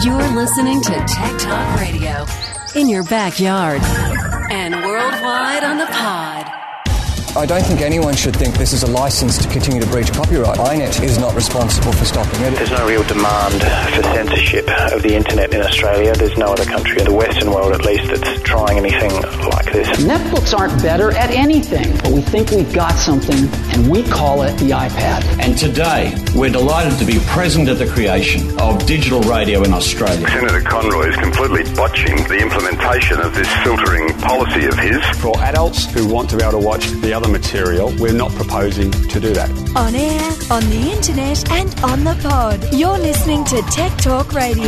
You're listening to Tech Talk Radio in your backyard and worldwide on the pod. I don't think anyone should think this is a license to continue to breach copyright. INET is not responsible for stopping it. There's no real demand for censorship of the internet in Australia. There's no other country in the Western world, at least, that's trying anything like this. Netbooks aren't better at anything, but we think we've got something, and we call it the iPad. And today, we're delighted to be present at the creation of digital radio in Australia. Senator Conroy is completely botching the implementation of this filtering policy of his. For adults who want to be able to watch the other material, we're not proposing to do that. On air, on the internet and on the pod. You're listening to Tech Talk Radio.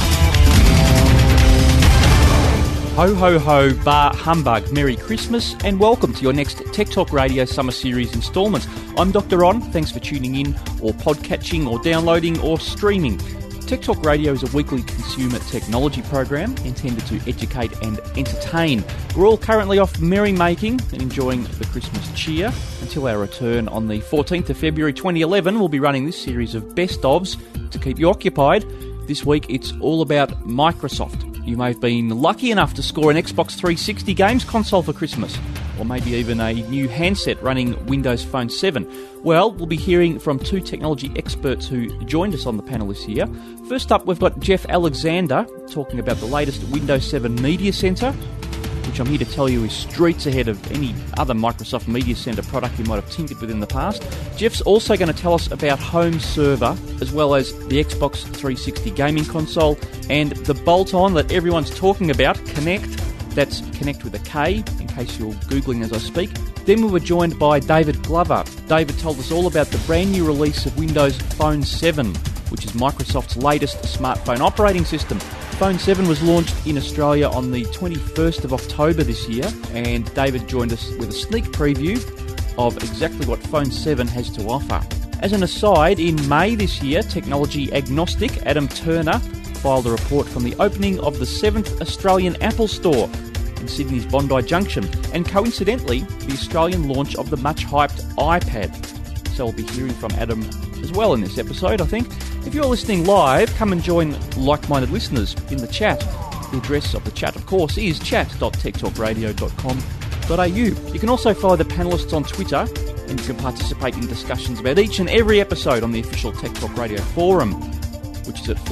Ho, ho, ho, bar humbug, Merry Christmas and welcome to your next Tech Talk Radio Summer Series instalment. I'm Dr. Ron, thanks for tuning in or podcatching or downloading or streaming. Tech Talk Radio is a weekly consumer technology program intended to educate and entertain. We're all currently off merrymaking and enjoying the Christmas cheer. Until our return on the 14th of February 2011, we'll be running this series of best-ofs to keep you occupied. This week it's all about Microsoft. You may have been lucky enough to score an Xbox 360 games console for Christmas, or maybe even a new handset running Windows Phone 7. Well, we'll be hearing from two technology experts who joined us on the panel this year. First up, we've got Jeff Alexander talking about the latest Windows 7 Media Center, which I'm here to tell you is streets ahead of any other Microsoft Media Center product you might have tinkered with in the past. Jeff's also going to tell us about Home Server, as well as the Xbox 360 gaming console, and the bolt-on that everyone's talking about, Kinect. That's Connect with a K, in case you're Googling as I speak. Then we were joined by David Glover. David told us all about the brand new release of Windows Phone 7, which is Microsoft's latest smartphone operating system. Phone 7 was launched in Australia on the 21st of October this year, and David joined us with a sneak preview of exactly what Phone 7 has to offer. As an aside, in May this year, technology agnostic Adam Turner filed a report from the opening of the 7th Australian Apple Store in Sydney's Bondi Junction, and coincidentally, the Australian launch of the much-hyped iPad. So we'll be hearing from Adam as well in this episode, I think. If you're listening live, come and join like-minded listeners in the chat. The address of the chat, of course, is chat.techtalkradio.com.au. You can also follow the panellists on Twitter, and you can participate in discussions about each and every episode on the official Tech Talk Radio forum, which is at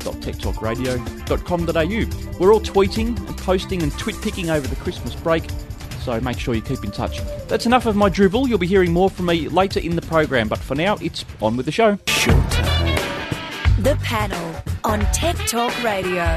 forum.techtalkradio.com.au. We're all tweeting and posting and twit-picking over the Christmas break, so make sure you keep in touch. That's enough of my dribble. You'll be hearing more from me later in the program, but for now, it's on with the show. The panel on Tech Talk Radio.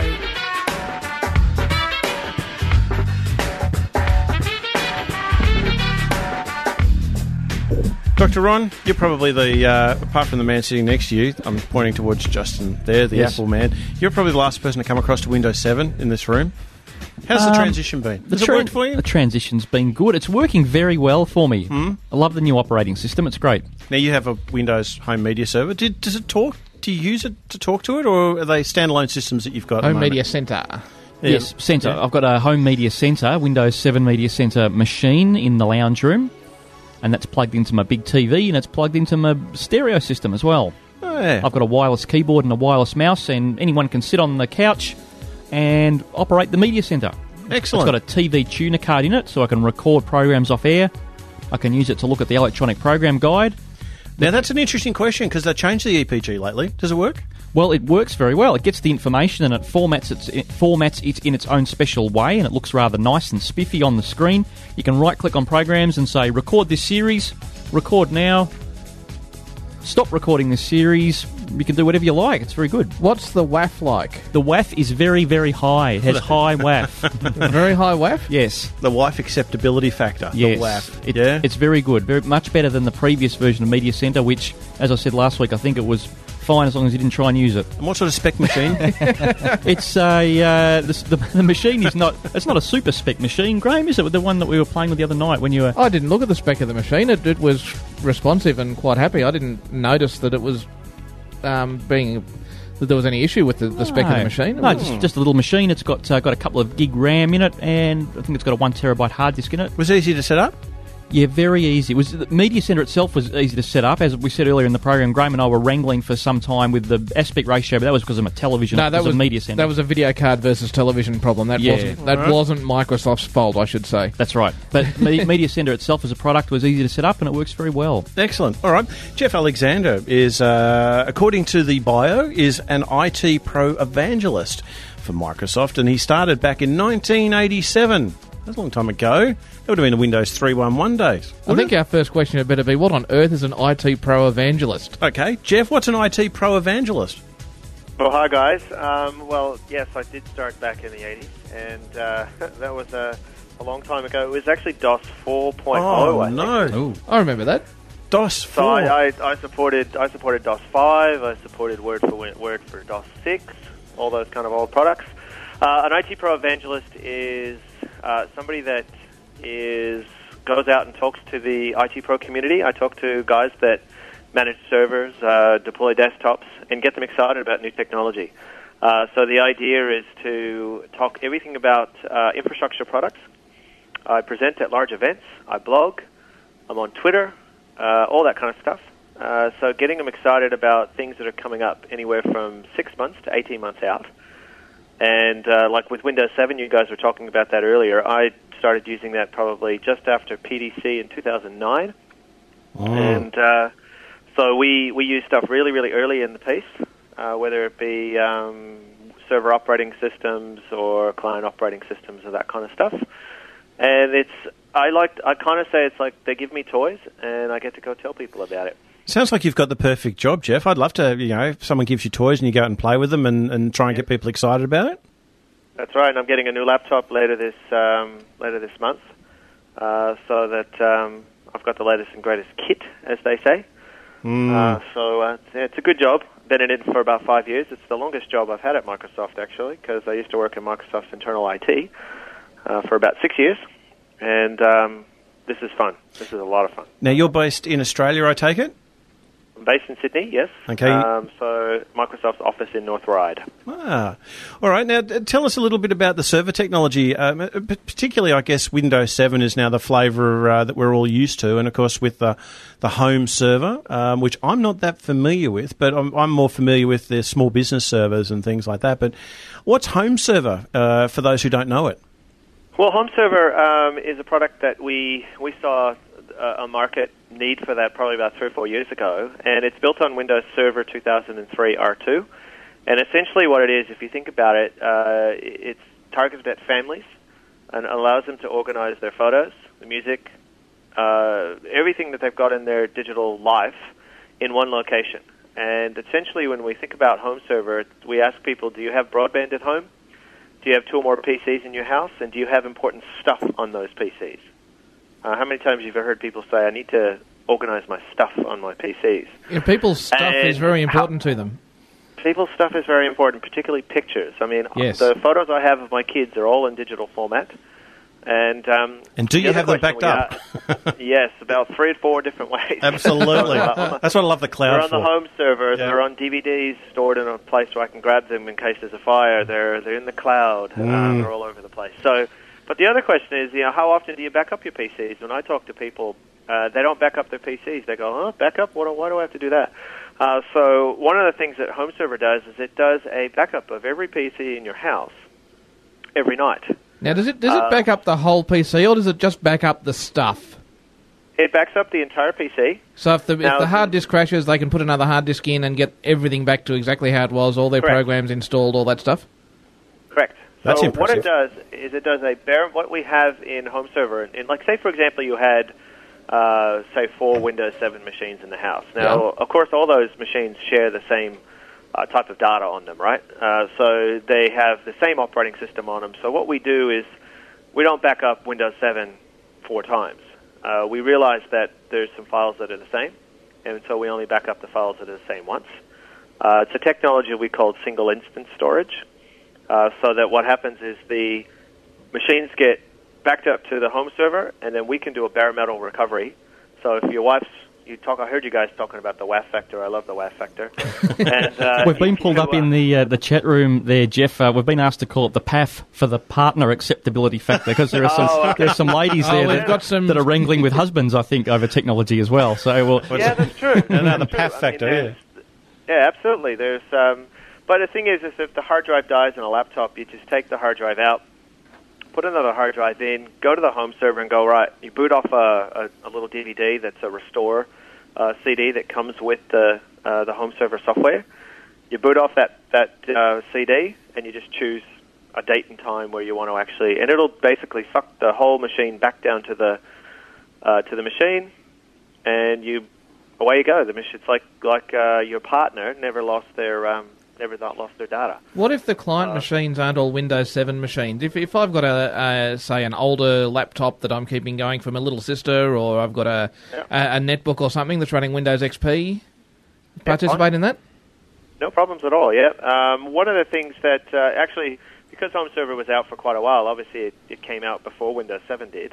Dr. Ron, you're probably the, apart from the man sitting next to you, I'm pointing towards Justin there, the Apple man, you're probably the last person to come across to Windows 7 in this room. How's the transition been? Has it worked for you? The transition's been good. It's working very well for me. I love the new operating system. It's great. Now, you have a Windows Home Media Server. Does it talk? Do you use it to talk to it, or are they standalone systems that you've got? Home Media Center. Yes, Center. Yeah. I've got a Home Media Center, Windows 7 Media Center machine in the lounge room, and that's plugged into my big TV, and it's plugged into my stereo system as well. Oh, yeah. I've got a wireless keyboard and a wireless mouse, and anyone can sit on the couch and operate the media center. Excellent. It's got a TV tuner card in it, so I can record programs off air. I can use it to look at the electronic program guide. Now, that's an interesting question, because they changed the EPG lately. Does it work? Well, it works very well. It gets the information and it formats it in its own special way, and it looks rather nice and spiffy on the screen. You can right-click on programs and say, record this series, record now, stop recording this series. You can do whatever you like. It's very good. What's the WAF like? The WAF is very, very high. It has high WAF. Very high WAF? Yes. The WAF acceptability factor. Yes. The WAF. It's very good. Very much better than the previous version of Media Center, which, as I said last week, I think it was fine as long as you didn't try and use it. And what sort of spec machine? It's the machine is not. It's not a super spec machine, Graham, is it? The one that we were playing with the other night when you were. I didn't look at the spec of the machine. It was responsive and quite happy. I didn't notice that it was that there was any issue with the spec of the machine. No, just a little machine. It's got a couple of gig RAM in it, and I think it's got a 1 terabyte hard disk in it. Was it easy to set up? Yeah, very easy. The Media Centre itself was easy to set up. As we said earlier in the program, Graham and I were wrangling for some time with the aspect ratio, but that was because of a television. No, that was a Media Centre. That was a video card versus television problem. That wasn't Microsoft's fault, I should say. That's right. But Media Centre itself as a product was easy to set up, and it works very well. Excellent. All right. Jeff Alexander is, according to the bio, is an IT pro evangelist for Microsoft, and he started back in 1987. That's a long time ago. That would have been the Windows 3.1 days. I think our first question had better be, what on earth is an IT pro evangelist? Okay. Jeff, what's an IT pro evangelist? Well, hi, guys. Well, yes, I did start back in the 80s, and that was a long time ago. It was actually DOS 4.0, Oh, no. I remember that. DOS 4. So I supported DOS 5, I supported Word for DOS 6, all those kind of old products. An IT pro evangelist is somebody that goes out and talks to the IT pro community. I talk to guys that manage servers, deploy desktops, and get them excited about new technology. So the idea is to talk everything about infrastructure products. I present at large events. I blog. I'm on Twitter, all that kind of stuff. So getting them excited about things that are coming up anywhere from 6 months to 18 months out. And like with Windows 7, you guys were talking about that earlier. I started using that probably just after PDC in 2009. And so we use stuff really, really early in the piece, whether it be server operating systems or client operating systems or that kind of stuff. And I kind of say it's like they give me toys and I get to go tell people about it. Sounds like you've got the perfect job, Jeff. I'd love to, if someone gives you toys and you go out and play with them and try and get people excited about it. That's right, and I'm getting a new laptop later this month, so that I've got the latest and greatest kit, as they say. So it's a good job. Been in it for about 5 years. It's the longest job I've had at Microsoft, actually, because I used to work in Microsoft's internal IT for about 6 years, and this is fun. This is a lot of fun. Now, you're based in Australia, I take it? I'm based in Sydney, yes. Okay. So Microsoft's office in North Ryde. All right. Now, tell us a little bit about the server technology. Particularly, I guess, Windows 7 is now the flavour that we're all used to. And, of course, with the home server, which I'm not that familiar with, but I'm more familiar with the small business servers and things like that. But what's home server for those who don't know it? Well, home server is a product that we saw a market need for that probably about 3 or 4 years ago, and it's built on Windows Server 2003 R2. And essentially what it is, if you think about it, it's targeted at families and allows them to organize their photos, the music, everything that they've got in their digital life in one location. And essentially when we think about home server, we ask people, do you have broadband at home? Do you have 2 or more PCs in your house? And do you have important stuff on those PCs? How many times have you heard people say, I need to organize my stuff on my PCs? Yeah, people's stuff is very important to them. People's stuff is very important, particularly pictures. I mean, yes. The photos I have of my kids are all in digital format. And do you have them backed up? Yes, about 3 or 4 different ways. Absolutely. That's what I love the cloud for. They're on the home server. Yeah. They're on DVDs stored in a place where I can grab them in case there's a fire. They're in the cloud. They're all over the place. So, but the other question is, how often do you back up your PCs? When I talk to people, they don't back up their PCs. They go, back up? Why do I have to do that? So one of the things that home server does is it does a backup of every PC in your house every night. Now, does it back up the whole PC, or does it just back up the stuff? It backs up the entire PC. So if the hard disk crashes, they can put another hard disk in and get everything back to exactly how it was, all their programs installed, all that stuff? Correct. That's so impressive. What it does is it does what we have in home server. In, like, say, for example, you had, say, 4 Windows 7 machines in the house. Now, of course, all those machines share the same type of data on them, right? So they have the same operating system on them. So what we do is we don't back up Windows 7 4 times. We realize that there's some files that are the same, and so we only back up the files that are the same once. It's a technology we call single instance storage, so that what happens is the machines get backed up to the home server, and then we can do a bare metal recovery. So if your wife's I heard you guys talking about the WAF factor. I love the WAF factor. And, we've been pulled up in the chat room there, Jeff. We've been asked to call it the PAF for the partner acceptability factor because there are there's some ladies there that are wrangling with husbands, I think, over technology as well. So yeah, that's true. No, the PAF factor. Yeah, absolutely. There's, but the thing is if the hard drive dies in a laptop, you just take the hard drive out, put another hard drive in, go to the home server and go, right, you boot off a little DVD that's a restore CD that comes with the home server software. You boot off that CD and you just choose a date and time where you want to actually, and it'll basically suck the whole machine back down to the machine, and away you go. It's like your partner never lost their data. What if the client machines aren't all Windows 7 machines? If I've got say an older laptop that I'm keeping going for my little sister, or I've got a netbook or something that's running Windows XP, participate in that? No problems at all. Yeah. One of the things that actually, because Home Server was out for quite a while, obviously it came out before Windows 7 did,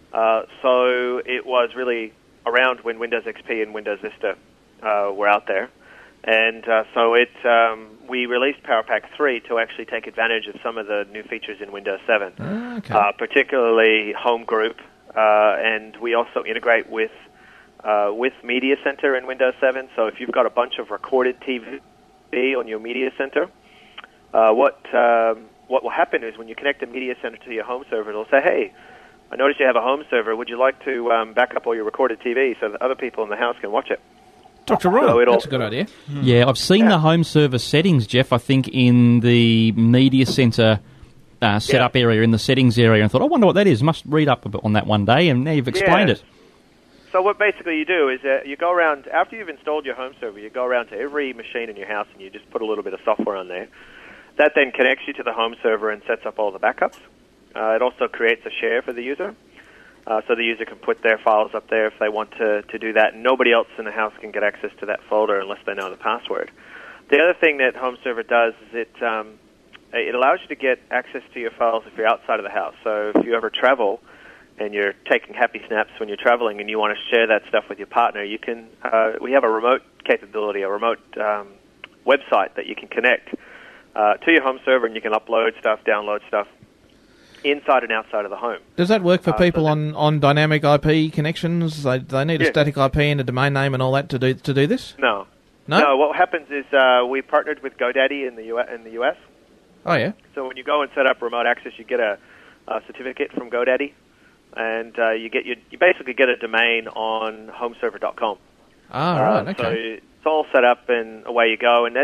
so it was really around when Windows XP and Windows Vista were out there. And so we released PowerPack 3 to actually take advantage of some of the new features in Windows 7, particularly Home Group, and we also integrate with Media Center in Windows 7. So if you've got a bunch of recorded TV on your Media Center, what will happen is when you connect the Media Center to your home server, it'll say, hey, I noticed you have a home server. Would you like to back up all your recorded TV so that other people in the house can watch it? Dr. Ron, that's a good idea. Yeah, I've seen the home server settings, Jeff, I think in the Media Center setup area, in the settings area, and thought, I wonder what that is. Must read up a bit on that one day, and now you've explained it. So what basically you do is you go around, after you've installed your home server, you go around to every machine in your house and you just put a little bit of software on there. That then connects you to the home server and sets up all the backups. It also creates a share for the user. So the user can put their files up there if they want to do that. Nobody else in the house can get access to that folder unless they know the password. The other thing that Home Server does is it allows you to get access to your files if you're outside of the house. So if you ever travel and you're taking happy snaps when you're traveling and you want to share that stuff with your partner, you can. We have a remote capability, a remote website that you can connect to your home server, and you can upload stuff, download stuff, inside and outside of the home. Does that work for people on dynamic IP connections? They need a static IP and a domain name and all that to do this? No. What happens is we partnered with GoDaddy in the US. Oh yeah. So when you go and set up remote access, you get a certificate from GoDaddy, and you basically get a domain on homeserver.com. Right. Okay. So it's all set up and away you go. And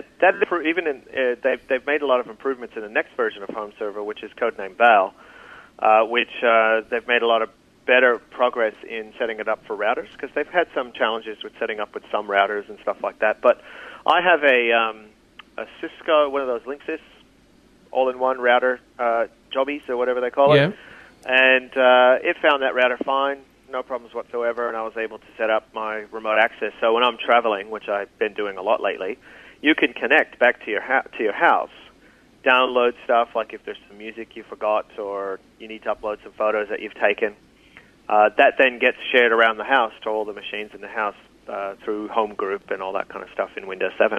they've made a lot of improvements in the next version of Home Server, which is codenamed Val. Which they've made a lot of better progress in setting it up for routers, because they've had some challenges with setting up with some routers and stuff like that. But I have a Cisco, one of those Linksys all-in-one router, jobbies or whatever they call it, and it found that router fine, no problems whatsoever, and I was able to set up my remote access. So when I'm traveling, which I've been doing a lot lately, you can connect back to your house, download stuff, like if there's some music you forgot or you need to upload some photos that you've taken. That then gets shared around the house to all the machines in the house through Home Group and all that kind of stuff in Windows 7.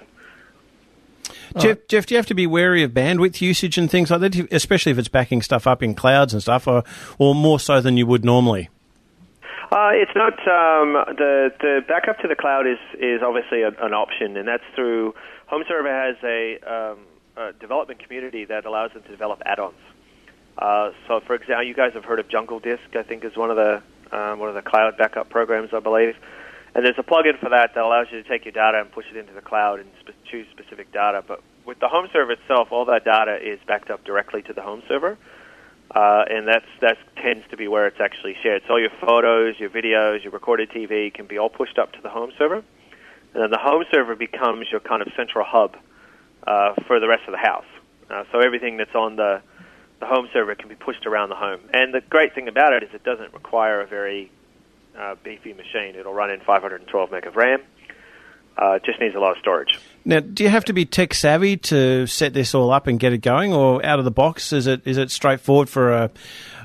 Jeff, do you have to be wary of bandwidth usage and things like that, especially if it's backing stuff up in clouds and stuff, or more so than you would normally? It's not. The backup to the cloud is obviously an option, and that's through Home Server has a development community that allows them to develop add-ons. So, for example, you guys have heard of Jungle Disk, I think, is one of the cloud backup programs, I believe. And there's a plugin for that allows you to take your data and push it into the cloud and choose specific data. But with the home server itself, all that data is backed up directly to the home server, and that tends to be where it's actually shared. So all your photos, your videos, your recorded TV can be all pushed up to the home server, and then the home server becomes your kind of central hub for the rest of the house. So everything that's on the home server can be pushed around the home. And the great thing about it is it doesn't require a very beefy machine. It'll run in 512 meg of RAM. It just needs a lot of storage. Now, do you have to be tech savvy to set this all up and get it going, or out of the box? Is it straightforward for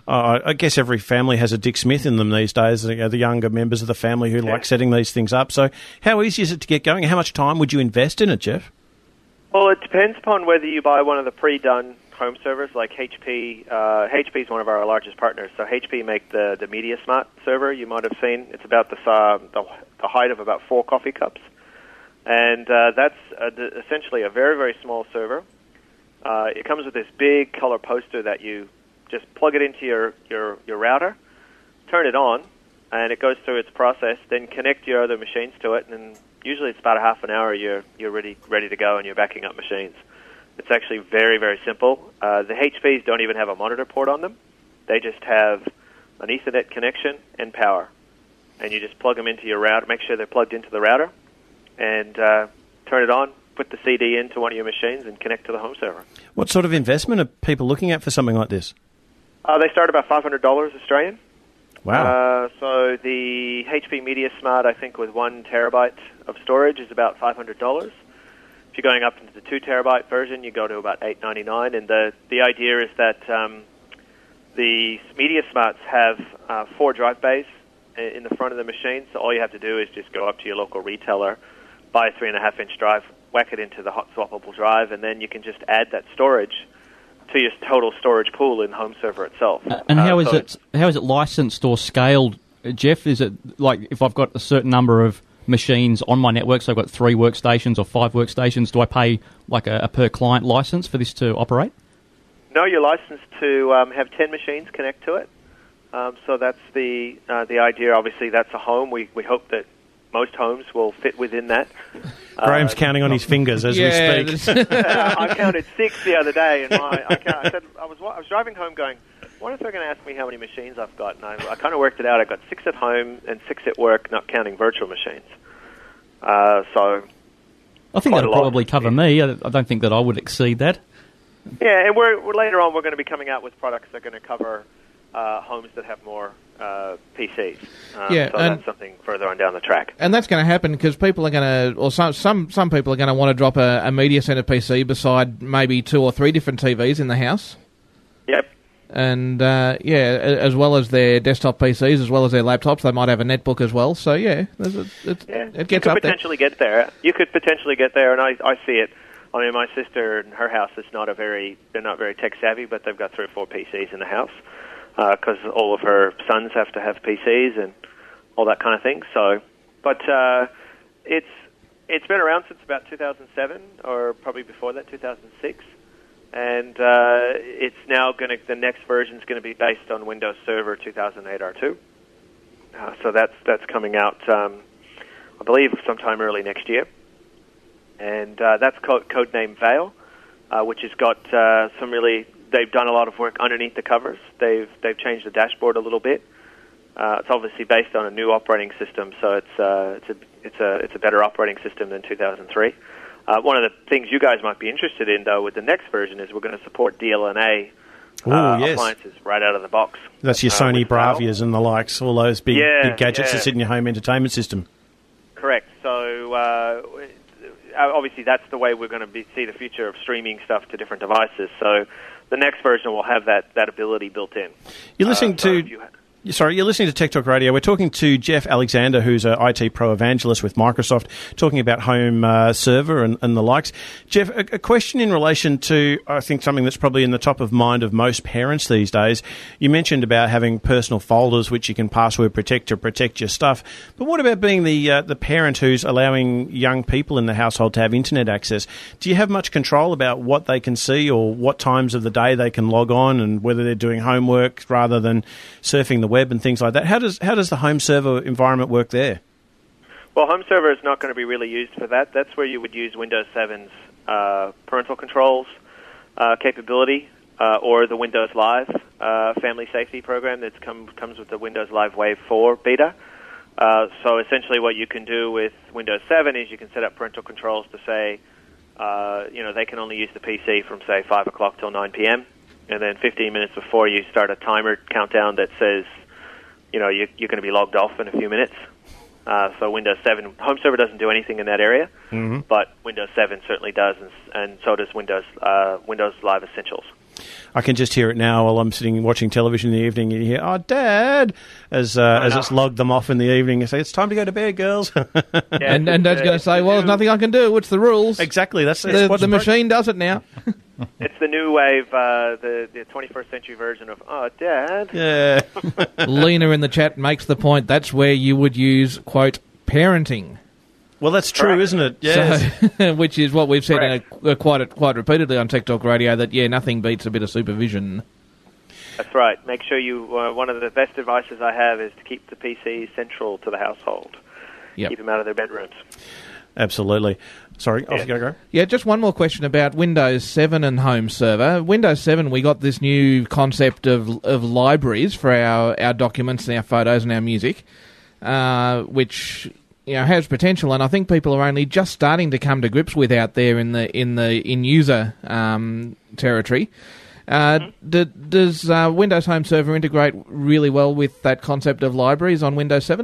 I guess every family has a Dick Smith in them these days, the younger members of the family who like setting these things up. So how easy is it to get going? How much time would you invest in it, Jeff? Well, it depends upon whether you buy one of the pre-done home servers like HP. HP is one of our largest partners. So HP make the MediaSmart server you might have seen. It's about the height of about 4 coffee cups. And that's essentially a very, very small server. It comes with this big color poster that you just plug it into your router, turn it on, and it goes through its process, then connect your other machines to it, and usually it's about a half an hour you're ready to go and you're backing up machines. It's actually very, very simple. The HPs don't even have a monitor port on them. They just have an Ethernet connection and power. And you just plug them into your router, make sure they're plugged into the router, and turn it on, put the CD into one of your machines, and connect to the home server. What sort of investment are people looking at for something like this? They start about $500 Australian. Wow. So the HP MediaSmart, I think, with 1 terabyte of storage is about $500. If you're going up into the 2 terabyte version, you go to about $899. And the idea is that the MediaSmarts have 4 drive bays in the front of the machine. So all you have to do is just go up to your local retailer, buy a 3.5-inch drive, whack it into the hot swappable drive, and then you can just add that storage to your total storage pool in the home server itself. And how is it licensed or scaled, Jeff? Is it like if I've got a certain number of machines on my network, so I've got 3 workstations or 5 workstations, do I pay like a per client license for this to operate? No, you're licensed to have 10 machines connect to it. So that's the idea. Obviously, that's a home. We hope that most homes will fit within that. Graham's counting on his fingers as we speak. I counted 6 the other day, and I was driving home going, I wonder if they're going to ask me how many machines I've got. And I kind of worked it out. I got 6 at home and 6 at work, not counting virtual machines. So I think that'll probably cover me. I don't think that I would exceed that. Yeah, and we're later on we're going to be coming out with products that are going to cover homes that have more PCs. So that's something further on down the track. And that's going to happen because people are going to, or some people are going to want to drop a media center PC beside maybe 2 or 3 different TVs in the house. Yep. And as well as their desktop PCs, as well as their laptops, they might have a netbook as well. So it gets up there. You could potentially get there. You could potentially get there, and I see it. I mean, my sister in her house is they're not very tech savvy, but they've got 3 or 4 PCs in the house because all of her sons have to have PCs and all that kind of thing. So, but it's been around since about 2007, or probably before that, 2006. And it's now the next version is going to be based on Windows Server 2008 R2. So that's coming out, I believe, sometime early next year. And that's codenamed Veil, which has got they've done a lot of work underneath the covers. They've changed the dashboard a little bit. It's obviously based on a new operating system, so it's a better operating system than 2003. One of the things you guys might be interested in, though, with the next version is we're going to support DLNA appliances right out of the box. That's your Sony Bravias and the likes, all those big gadgets that sit in your home entertainment system. Correct. So obviously that's the way we're going to see the future of streaming stuff to different devices. So the next version will have that ability built in. You're listening You're listening to Tech Talk Radio. We're talking to Jeff Alexander, who's an IT pro evangelist with Microsoft, talking about home server and the likes. Jeff, a question in relation to, I think, something that's probably in the top of mind of most parents these days. You mentioned about having personal folders which you can password protect to protect your stuff. But what about being the parent who's allowing young people in the household to have internet access? Do you have much control about what they can see or what times of the day they can log on and whether they're doing homework rather than surfing the web and things like that? How does the home server environment work there? Well, home server is not going to be really used for that. That's where you would use Windows 7's parental controls capability or the Windows Live family safety program that comes with the Windows Live Wave 4 beta. So essentially what you can do with Windows 7 is you can set up parental controls to say, they can only use the PC from, say, 5 o'clock till 9 p.m., and then 15 minutes before you start a timer countdown that says, you're going to be logged off in a few minutes. So Windows 7 Home Server doesn't do anything in that area, but Windows 7 certainly does, and so does Windows Live Essentials. I can just hear it now while I'm sitting watching television in the evening. You hear, "Oh, Dad," as it's logged them off in the evening. You say, "It's time to go to bed, girls." And Dad's going to say, "Well, there's nothing I can do. It's the rules." Exactly. That's the machine does it now. It's the new wave, the 21st century version of "Oh, Dad." Yeah. Lena in the chat makes the point. That's where you would use quote parenting. Well, that's true, isn't it? Yeah. So, which is what we've said quite repeatedly on Tech Talk Radio, that, nothing beats a bit of supervision. That's right. Make sure you... one of the best advices I have is to keep the PC central to the household. Yep. Keep them out of their bedrooms. Absolutely. Sorry, off you go. Yeah, just one more question about Windows 7 and Home Server. Windows 7, we got this new concept of libraries for our documents and our photos and our music, which... has potential, and I think people are only just starting to come to grips with out there in user territory. Does Windows Home Server integrate really well with that concept of libraries on Windows 7?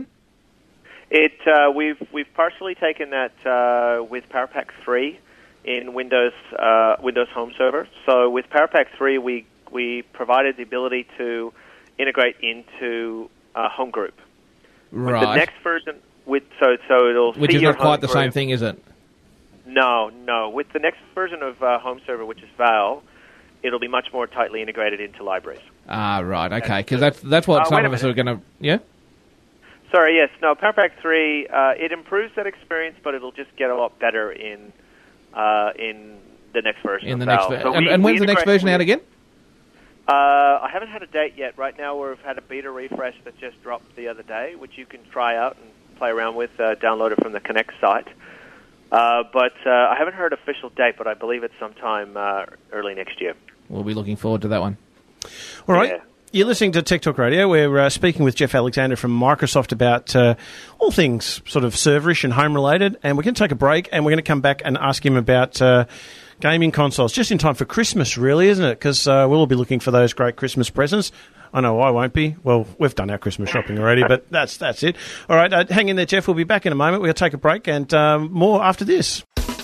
We've partially taken that with PowerPack 3 in Windows Home Server. So with PowerPack 3, we provided the ability to integrate into Home Group. Right. With the next version. So it'll which is not quite the same thing, is it? No. With the next version of Home Server, which is Val, it'll be much more tightly integrated into libraries. Ah, right, okay, because that's what some of us are going to... Yeah? Sorry, yes. No, PowerPack 3, it improves that experience, but it'll just get a lot better in the next version of Val. And when's the next version out again? I haven't had a date yet. Right now we've had a beta refresh that just dropped the other day, which you can try out and play around with, download it from the Connect site. But I haven't heard an official date, but I believe it's sometime early next year. We'll be looking forward to that one. All right. Yeah. You're listening to Tech Talk Radio. We're speaking with Jeff Alexander from Microsoft about all things sort of serverish and home-related, and we're going to take a break, and we're going to come back and ask him about gaming consoles, just in time for Christmas, really, isn't it? Because we'll all be looking for those great Christmas presents. I know I won't be. Well, we've done our Christmas shopping already, but that's it. All right, hang in there, Jeff. We'll be back in a moment. We'll take a break and more after this.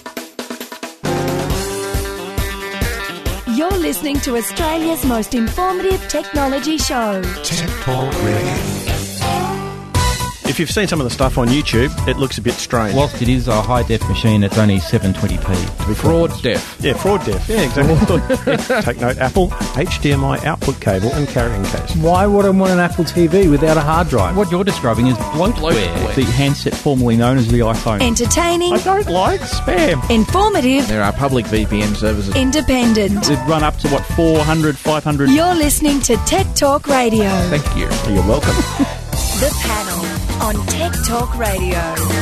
You're listening to Australia's most informative technology show. Tech Talk Radio. If you've seen some of the stuff on YouTube, it looks a bit strange. Whilst it is a high-def machine, it's only 720p. Fraud def. Yeah, fraud def. Yeah, exactly. Take note, Apple, HDMI output cable and carrying case. Why would I want an Apple TV without a hard drive? What you're describing is bloatware. The handset formerly known as the iPhone. Entertaining. I don't like spam. Informative. There are public VPN services. Independent. They've run up to, 400, 500... You're listening to Tech Talk Radio. Thank you. You're welcome. The Panel on Tech Talk Radio.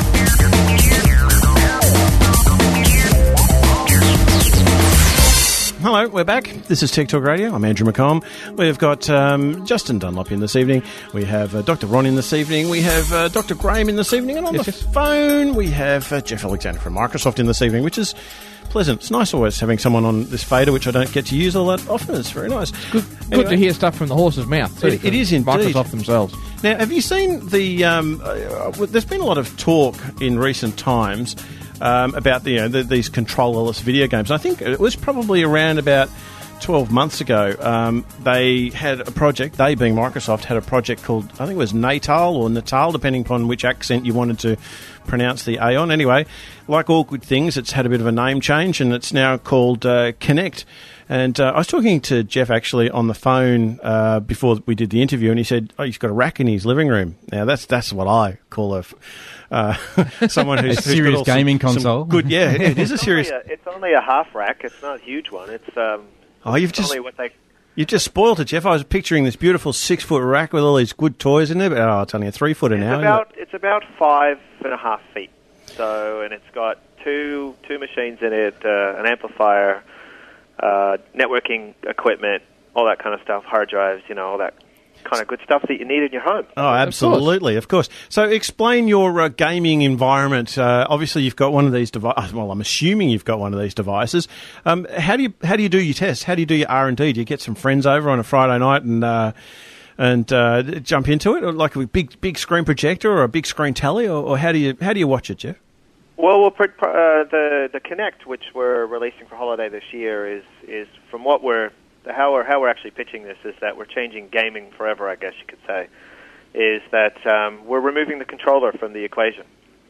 Hello, we're back. This is Tech Talk Radio. I'm Andrew McComb. We've got Justin Dunlop in this evening. We have Dr. Ron in this evening. We have Dr. Graham in this evening. And on the phone, we have Jeff Alexander from Microsoft in this evening, which is pleasant. It's nice always having someone on this fader, which I don't get to use all that often. It's very nice. Good to hear stuff from the horse's mouth, too. It is indeed. Microsoft themselves. Now, have you seen the... there's been a lot of talk in recent times about these controller-less video games. I think it was probably around about 12 months ago. They had a project, they being Microsoft, had a project called, I think it was Natal or Natal, depending upon which accent you wanted to pronounce the A on. Anyway, like all good things, it's had a bit of a name change, and it's now called Connect. And I was talking to Jeff actually on the phone before we did the interview, and he said, he's got a rack in his living room. Now, that's what I call someone who's a serious got gaming console. Good, yeah, it is a serious. It's only a half rack. It's not a huge one. It's you've just spoiled it, Jeff. I was picturing this beautiful 6-foot rack with all these good toys in there, but it's only a 3-footer now. It's about 5.5 feet. So, and it's got two machines in it, an amplifier, networking equipment, all that kind of stuff, hard drives, all that kind of good stuff that you need in your home. Oh, absolutely, of course. So explain your gaming environment. Obviously, you've got one of these devices. Well, I'm assuming you've got one of these devices. How do you do your tests? How do you do your R&D? Do you get some friends over on a Friday night and and jump into it, or like a big screen projector or a big screen telly, or how do you watch it, Jeff? Well, the Kinect, which we're releasing for holiday this year, is from what how we're actually pitching this is that we're changing gaming forever, I guess you could say. Is that we're removing the controller from the equation.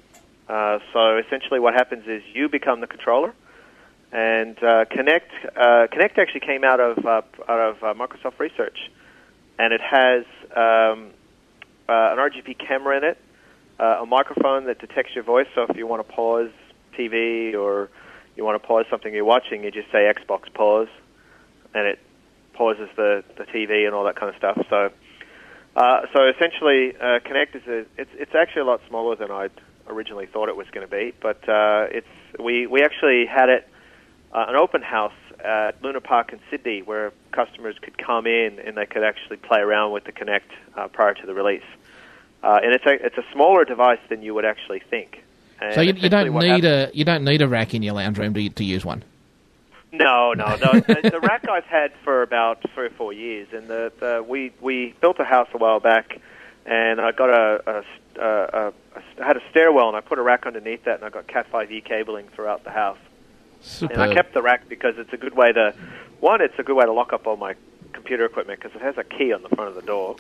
So essentially, what happens is you become the controller, and Kinect actually came out of Microsoft Research, and it has an RGB camera in it. A microphone that detects your voice, so if you want to pause TV or you want to pause something you're watching, you just say Xbox pause, and it pauses the TV and all that kind of stuff. So essentially, Kinect it's actually a lot smaller than I'd originally thought it was going to be, but we actually had it an open house at Luna Park in Sydney where customers could come in and they could actually play around with the Kinect prior to the release. And it's a smaller device than you would actually think. And so you don't need a rack in your lounge room to use one. No. The rack I've had for about 3 or 4 years, and we built a house a while back, and I got I had a stairwell, and I put a rack underneath that, and I got Cat5e cabling throughout the house. Superb. And I kept the rack because it's a good way to lock up all my computer equipment because it has a key on the front of the door,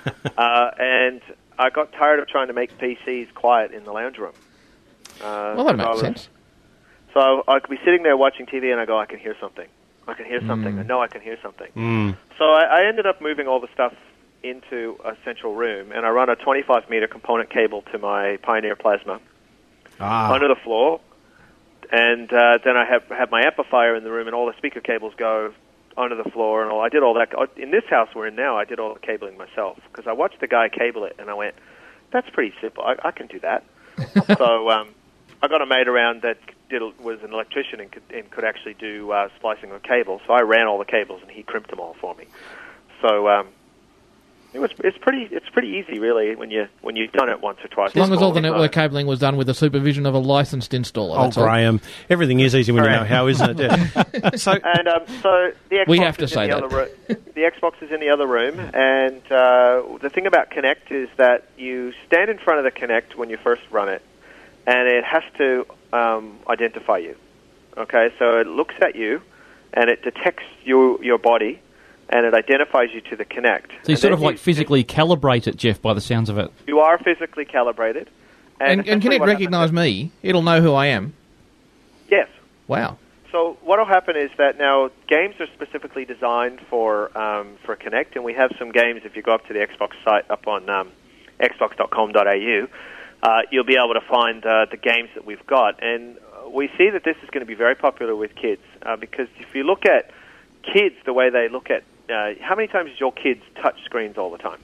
and I got tired of trying to make PCs quiet in the lounge room. Well, that makes sense. So I could be sitting there watching TV, and I go, I can hear something. I can hear something. I know I can hear something. So I ended up moving all the stuff into a central room, and I run a 25-meter component cable to my Pioneer Plasma under the floor, and then I have my amplifier in the room, and all the speaker cables go under the floor, and I did all that. In this house we're in now, I did all the cabling myself, because I watched the guy cable it, and I went, that's pretty simple. I can do that. So I got a mate around that was an electrician and could actually do splicing of cables. So I ran all the cables, and he crimped them all for me. So it's pretty easy, really, when you've done it once or twice. As long as all the network cabling was done with the supervision of a licensed installer. Graham, everything is easy when you know how, isn't it? Yeah. So the Xbox we have to say that. The Xbox is in the other room, and the thing about Kinect is that you stand in front of the Kinect when you first run it, and it has to identify you. Okay, so it looks at you, and it detects your body, and it identifies you to the Kinect. So you sort of like physically calibrate it, Jeff, by the sounds of it. You are physically calibrated. And can it recognise me? It'll know who I am? Yes. Wow. So what will happen is that now games are specifically designed for Kinect, and we have some games, if you go up to the Xbox site up on xbox.com.au, you'll be able to find the games that we've got. And we see that this is going to be very popular with kids, because if you look at kids, the way they look at... how many times do your kids touch screens all the time?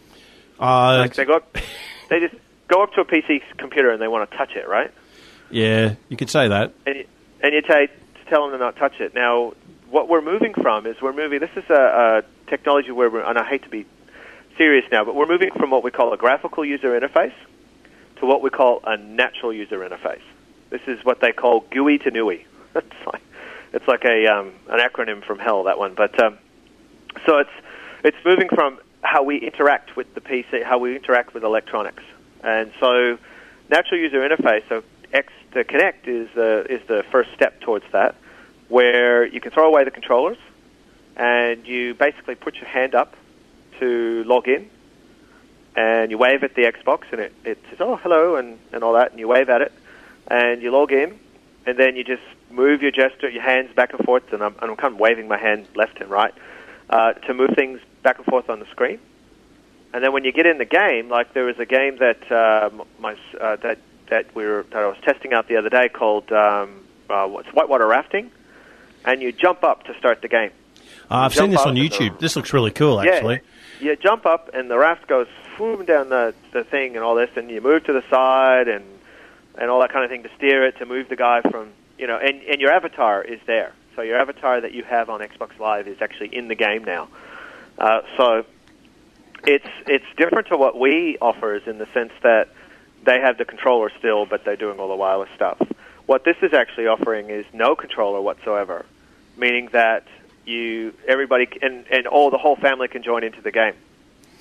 They just go up to a PC computer and they want to touch it, right? Yeah, you could say that. And you tell them to not touch it. Now, what we're moving from is this is a technology where and I hate to be serious now, but we're moving from what we call a graphical user interface to what we call a natural user interface. This is what they call GUI to NUI. It's like an acronym from hell, that one. But so it's moving from how we interact with the PC, how we interact with electronics, and so natural user interface. So the Kinect is the first step towards that, where you can throw away the controllers, and you basically put your hand up to log in, and you wave at the Xbox, and it says, oh, hello, and all that, and you wave at it, and you log in, and then you just move your hands back and forth, and I'm kind of waving my hand left and right to move things back and forth on the screen. And then when you get in the game, like there was a game that that I was testing out the other day called Whitewater Rafting, and you jump up to start the game. I've seen this on YouTube. This looks really cool, actually. Yeah, you jump up, and the raft goes down the thing and all this, and you move to the side and all that kind of thing to steer it, to move the guy from, and your avatar is there. So your avatar that you have on Xbox Live is actually in the game now. So it's different to what we offer, is in the sense that they have the controller still, but they're doing all the wireless stuff. What this is actually offering is no controller whatsoever, meaning that everybody and the whole family can join into the game.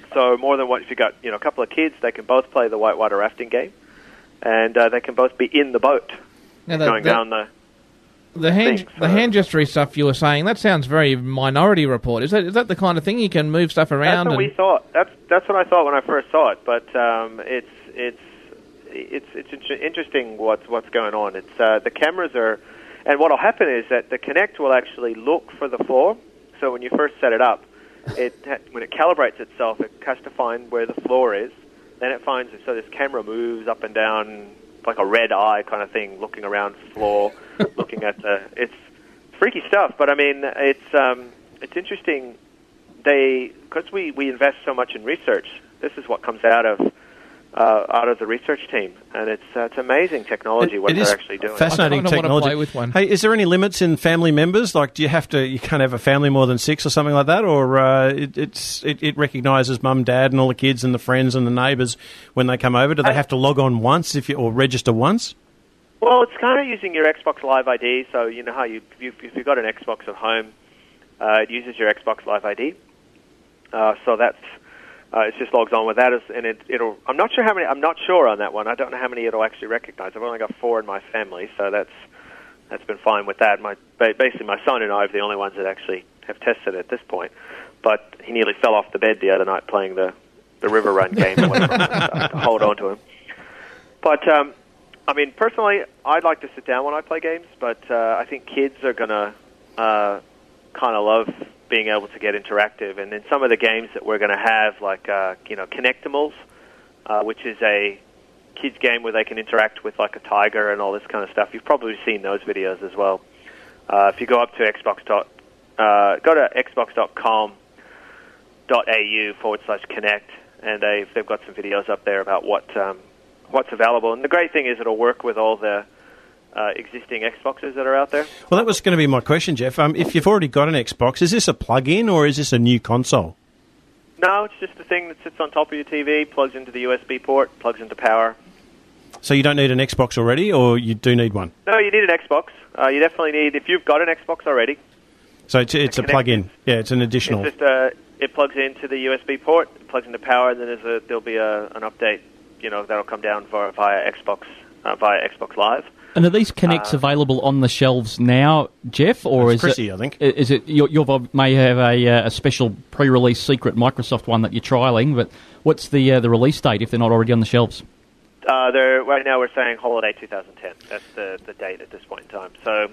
So more than one, if you've got a couple of kids, they can both play the whitewater rafting game, and they can both be in the boat going down the hand gestury stuff you were saying. That sounds very Minority Report. Is that the kind of thing you can move stuff around? That's what we thought. That's what I thought when I first saw it. But it's interesting what's going on. It's the cameras are, and what'll happen is that the Kinect will actually look for the floor. So when you first set it up, when it calibrates itself, it has to find where the floor is. Then it finds it. So this camera moves up and down like a red eye kind of thing, looking around the floor, looking at it's freaky stuff. But I mean, it's interesting. Because we invest so much in research, this is what comes out of the research team, and it's amazing technology what they're actually doing. Fascinating technology. Want to play with one. Hey, is there any limits in family members? Like, you can't have a family more than 6 or something like that, or it recognises mum, dad, and all the kids and the friends and the neighbours when they come over? Do they have to log on once or register once? Well, it's kind of using your Xbox Live ID. So you know how if you've got an Xbox at home, it uses your Xbox Live ID. So that's. It just logs on with that, and it'll. I'm not sure how many. I'm not sure on that one. I don't know how many it'll actually recognize. I've only got 4 in my family, so that's been fine with that. Basically, my son and I are the only ones that actually have tested it at this point. But he nearly fell off the bed the other night playing the River Run game or whatever. To hold on to him. But I mean, personally, I'd like to sit down when I play games, but I think kids are gonna kind of love being able to get interactive. And in some of the games that we're going to have, like, Connectimals, which is a kids game where they can interact with, like, a tiger and all this kind of stuff. You've probably seen those videos as well. If you go up to go to xbox.com.au/Connect, and they've got some videos up there about what's available. And the great thing is it'll work with all the existing Xboxes that are out there. Well, that was going to be my question, Jeff. If you've already got an Xbox, is this a plug-in or is this a new console? No, it's just a thing that sits on top of your TV, plugs into the USB port, plugs into power. So you don't need an Xbox already, or you do need one? No, you need an Xbox. You definitely need, if you've got an Xbox already. So it's a plug-in. Yeah, it's an additional. It's just it plugs into the USB port, it plugs into power, and then there'll be an update, that'll come down via Xbox Live. And are these Kinects available on the shelves now, Jeff, or is Chrissy, I think. Is it you may have a special pre-release secret Microsoft one that you're trialing? But what's the release date if they're not already on the shelves? Right now we're saying holiday 2010. That's the date at this point in time. So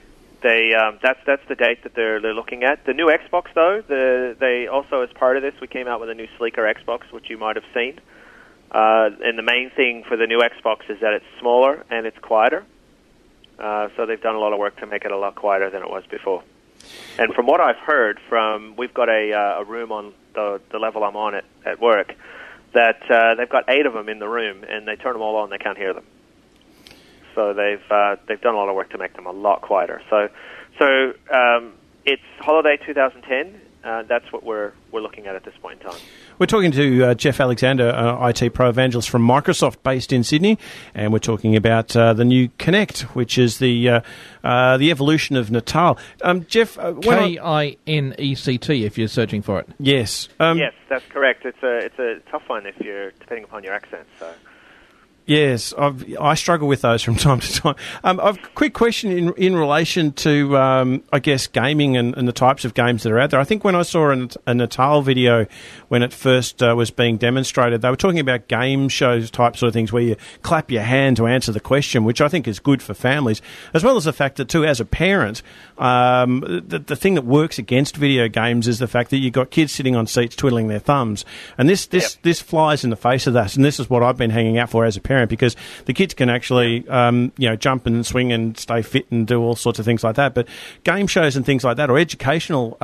that's the date that they're looking at. The new Xbox, though, they also, as part of this, we came out with a new sleeker Xbox, which you might have seen. And the main thing for the new Xbox is that it's smaller and it's quieter. So they've done a lot of work to make it a lot quieter than it was before. And from what I've heard we've got a room on the level I'm on at work, that they've got 8 of them in the room, and they turn them all on, they can't hear them. So they've done a lot of work to make them a lot quieter. So it's holiday 2010. That's what we're looking at this point in time. We're talking to Jeff Alexander, IT Pro Evangelist from Microsoft, based in Sydney, and we're talking about the new Kinect, which is the evolution of Natal. Jeff, Kinect, if you're searching for it. Yes. Yes, that's correct. It's a tough one if you're depending upon your accent. So. Yes, I struggle with those from time to time. I've a quick question in relation to, I guess, gaming and the types of games that are out there. I think when I saw a Natal video when it first was being demonstrated, they were talking about game shows type sort of things where you clap your hand to answer the question, which I think is good for families, as well as the fact that, too, as a parent, the thing that works against video games is the fact that you've got kids sitting on seats twiddling their thumbs. And this flies in the face of that, and this is what I've been hanging out for as a parent, because the kids can actually jump and swing and stay fit and do all sorts of things like that. But game shows and things like that, or educational,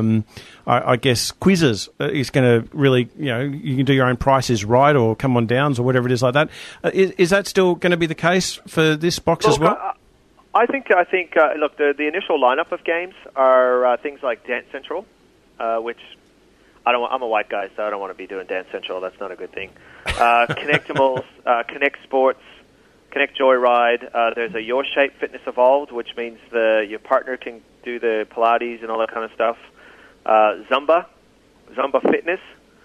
I guess, quizzes is going to really, you can do your own Prices Right or Come On Downs or whatever it is like that. Is that still going to be the case for this box as well? I think. Look, the initial lineup of games are things like Dance Central, which I'm a white guy, so I don't want to be doing Dance Central. That's not a good thing. Connectimals, Connect Sports, Connect Joyride. There's a Your Shape Fitness Evolved, which means your partner can do the Pilates and all that kind of stuff. Zumba Fitness,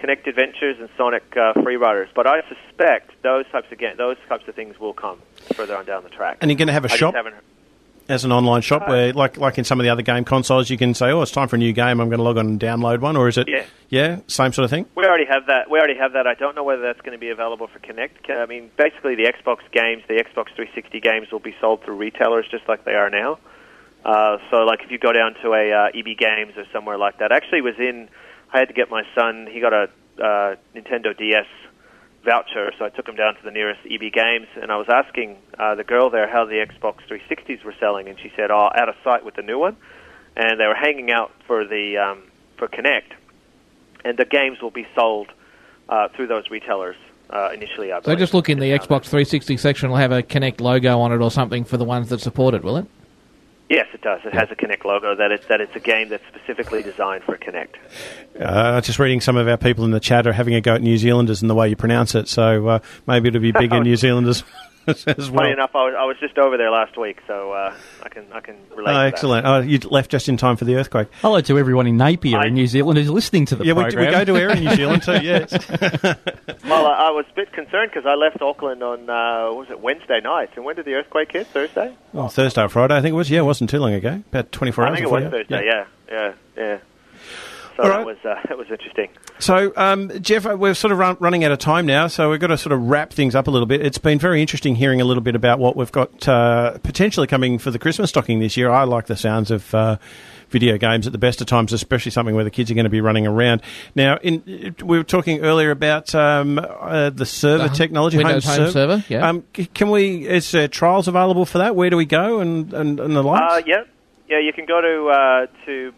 Kinect Adventures and Sonic Freeriders. But I suspect those types of things will come further on down the track. And you're going to have a shop as an online shop where, like in some of the other game consoles, you can say, "Oh, it's time for a new game. I'm going to log on and download one," or is it? Yeah, same sort of thing. We already have that. I don't know whether that's going to be available for Kinect. I mean, basically, the Xbox games, the Xbox 360 games, will be sold through retailers just like they are now. So, like, if you go down to a EB Games or somewhere like that, I had to get my son. He got a Nintendo DS voucher, so I took him down to the nearest EB Games, and I was asking the girl there how the Xbox 360s were selling, and she said, out of sight with the new one, and they were hanging out for the for Kinect, and the games will be sold through those retailers initially. I believe. So just look in the Xbox 360 section, will have a Kinect logo on it or something for the ones that support it, will it? Yes, it does. It has a Kinect logo, that it's a game that's specifically designed for Kinect. Just reading some of our people in the chat are having a go at New Zealanders and the way you pronounce it, so maybe it'll be big in New Zealanders as well. Funny enough, I was just over there last week, so I can relate to that. Excellent. You left just in time for the earthquake. Hello to everyone in Napier in New Zealand who's listening to the program. We go to air in New Zealand too, yes. Well, I was a bit concerned because I left Auckland on, Wednesday night. And when did the earthquake hit? Thursday? Oh, Thursday or Friday, I think it was. Yeah, it wasn't too long ago. About 24 hours before. I think it was Thursday, yeah. So that was interesting. So, Jeff, we're sort of running out of time now, so we've got to sort of wrap things up a little bit. It's been very interesting hearing a little bit about what we've got potentially coming for the Christmas stocking this year. I like the sounds of video games at the best of times, especially something where the kids are going to be running around. Now, we were talking earlier about the server technology, Windows Home Server. Yeah. Is there trials available for that? Where do we go and the likes? Yeah. You can go to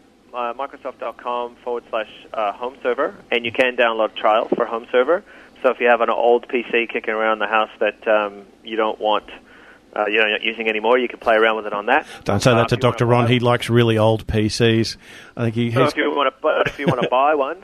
Microsoft.com/home server, and you can download a trial for home server. So if you have an old PC kicking around the house that you don't want, you're not using anymore, you can play around with it on that. Don't say that to Dr. Ron. He likes really old PCs. I think he. So if you want to buy one,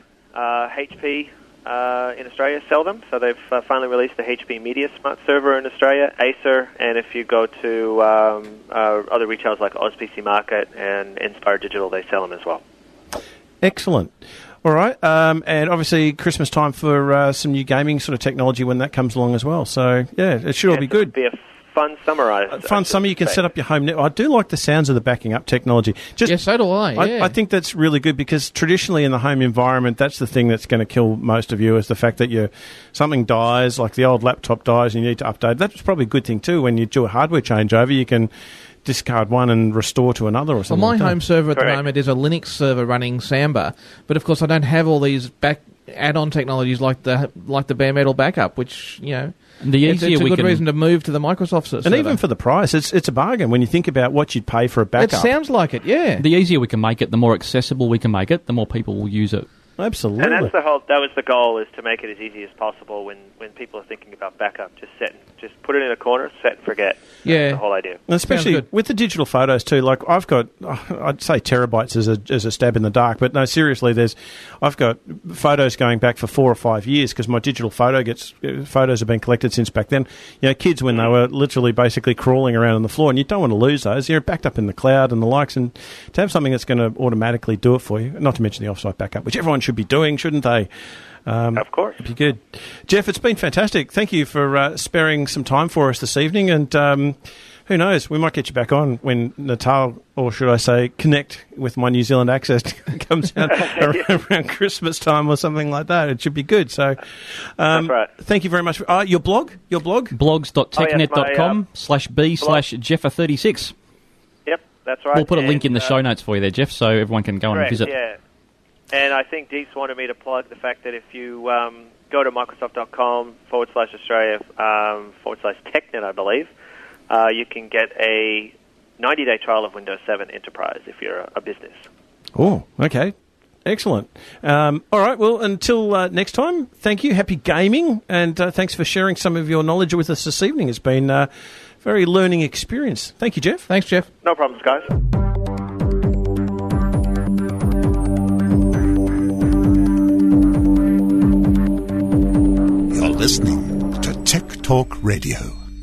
HP in Australia sell them. So they've finally released the HP Media Smart Server in Australia, Acer, and if you go to other retailers like AusPC Market and Inspire Digital, they sell them as well. Excellent. All right, and obviously Christmas time for some new gaming sort of technology when that comes along as well. So yeah, it should all be good. Be a fun summer. Fun summer. You can set up your home network. I do like the sounds of the backing up technology. Yes, so do I. Yeah. I think that's really good because traditionally in the home environment, that's the thing that's going to kill most of you is the fact that something dies, like the old laptop dies, and you need to update. That's probably a good thing too. When you do a hardware changeover, you can discard one and restore to another or something. Well, my home server at the moment is a Linux server running Samba, but of course I don't have all these add-on technologies like the bare metal backup, which it's a good reason to move to the Microsoft server. And even for the price, it's a bargain when you think about what you'd pay for a backup. It sounds like it, yeah. The easier we can make it, the more accessible we can make it, the more people will use it. Absolutely. And that was the goal, is to make it as easy as possible when people are thinking about backup. Just put it in a corner, set and forget. Yeah. That's the whole idea. And especially with the digital photos too. Like I've got, I'd say terabytes as a stab in the dark, but no, seriously, I've got photos going back for 4 or 5 years because my digital photos have been collected since back then. Kids when they were literally basically crawling around on the floor, and you don't want to lose those. They're backed up in the cloud and the likes, and to have something that's going to automatically do it for you, not to mention the offsite backup, which everyone should be doing, shouldn't they? Of course. It'd be good. Jeff, it's been fantastic. Thank you for sparing some time for us this evening. And who knows, we might get you back on when Natal, or should I say, Connect with my New Zealand access comes out around Christmas time or something like that. It should be good. So that's right. Thank you very much. Your blog? blogs.technet.com/b/Jeffer36. Yep, that's right. We'll put a link in the show notes for you there, Jeff, so everyone can go and visit. Yeah. And I think Deeks wanted me to plug the fact that if you go to Microsoft.com/Australia/TechNet, I believe, you can get a 90-day trial of Windows 7 Enterprise if you're a business. Oh, okay. Excellent. All right, well, until next time, thank you. Happy gaming, and thanks for sharing some of your knowledge with us this evening. It's been a very learning experience. Thank you, Jeff. Thanks, Jeff. No problems, guys. Listening to Tech Talk Radio.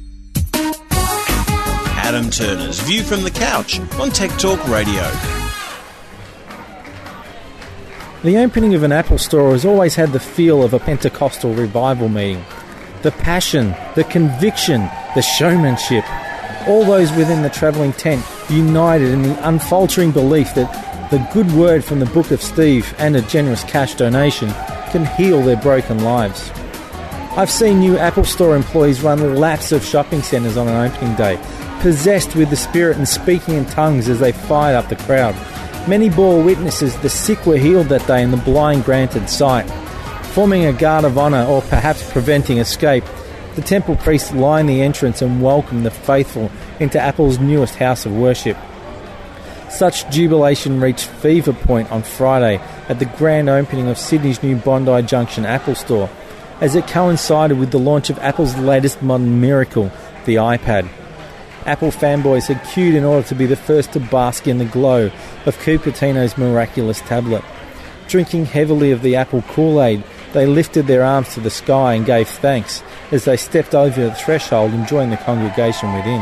Adam Turner's View from the Couch on Tech Talk Radio. The opening of an Apple store has always had the feel of a Pentecostal revival meeting. The passion, the conviction, the showmanship, all those within the travelling tent united in the unfaltering belief that the good word from the Book of Steve and a generous cash donation can heal their broken lives. I've seen new Apple Store employees run laps of shopping centres on an opening day, possessed with the Spirit and speaking in tongues as they fired up the crowd. Many bore witnesses the sick were healed that day and the blind granted sight. Forming a guard of honour or perhaps preventing escape, the temple priests lined the entrance and welcomed the faithful into Apple's newest house of worship. Such jubilation reached fever point on Friday at the grand opening of Sydney's new Bondi Junction Apple Store, as it coincided with the launch of Apple's latest modern miracle, the iPad. Apple fanboys had queued in order to be the first to bask in the glow of Cupertino's miraculous tablet. Drinking heavily of the Apple Kool-Aid, they lifted their arms to the sky and gave thanks as they stepped over the threshold and joined the congregation within.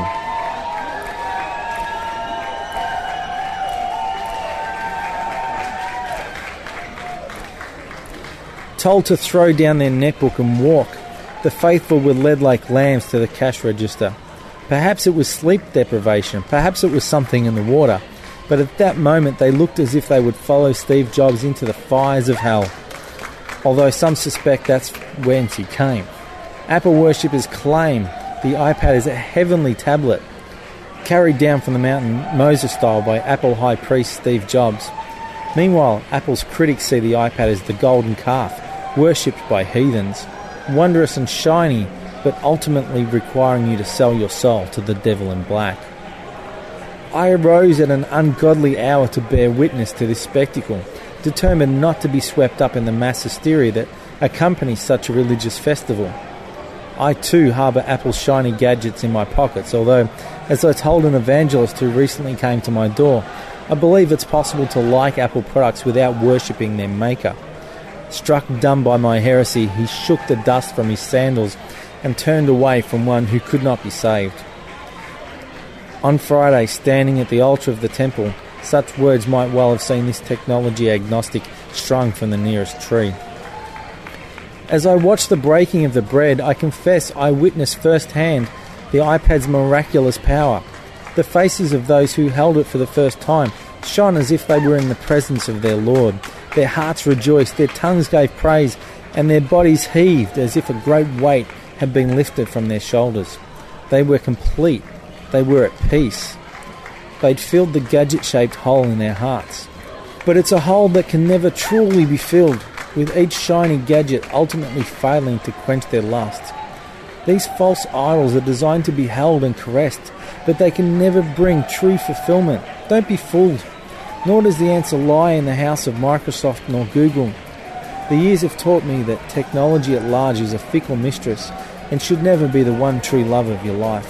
Told to throw down their netbook and walk, the faithful were led like lambs to the cash register. Perhaps it was sleep deprivation, perhaps it was something in the water, but at that moment they looked as if they would follow Steve Jobs into the fires of hell, although some suspect that's whence he came. Apple worshippers claim the iPad is a heavenly tablet, carried down from the mountain Moses style by Apple High Priest Steve Jobs. Meanwhile, Apple's critics see the iPad as the golden calf, worshipped by heathens, wondrous and shiny, but ultimately requiring you to sell your soul to the devil in black. I arose at an ungodly hour to bear witness to this spectacle, determined not to be swept up in the mass hysteria that accompanies such a religious festival. I too harbour Apple's shiny gadgets in my pockets, although, as I told an evangelist who recently came to my door, I believe it's possible to like Apple products without worshipping their maker. Struck dumb by my heresy, he shook the dust from his sandals and turned away from one who could not be saved. On Friday, standing at the altar of the temple, such words might well have seen this technology agnostic strung from the nearest tree. As I watched the breaking of the bread, I confess I witnessed firsthand the iPad's miraculous power. The faces of those who held it for the first time shone as if they were in the presence of their Lord. Their hearts rejoiced, their tongues gave praise, and their bodies heaved as if a great weight had been lifted from their shoulders. They were complete. They were at peace. They'd filled the gadget-shaped hole in their hearts. But it's a hole that can never truly be filled, with each shiny gadget ultimately failing to quench their lust. These false idols are designed to be held and caressed, but they can never bring true fulfillment. Don't be fooled. Nor does the answer lie in the house of Microsoft nor Google. The years have taught me that technology at large is a fickle mistress and should never be the one true love of your life.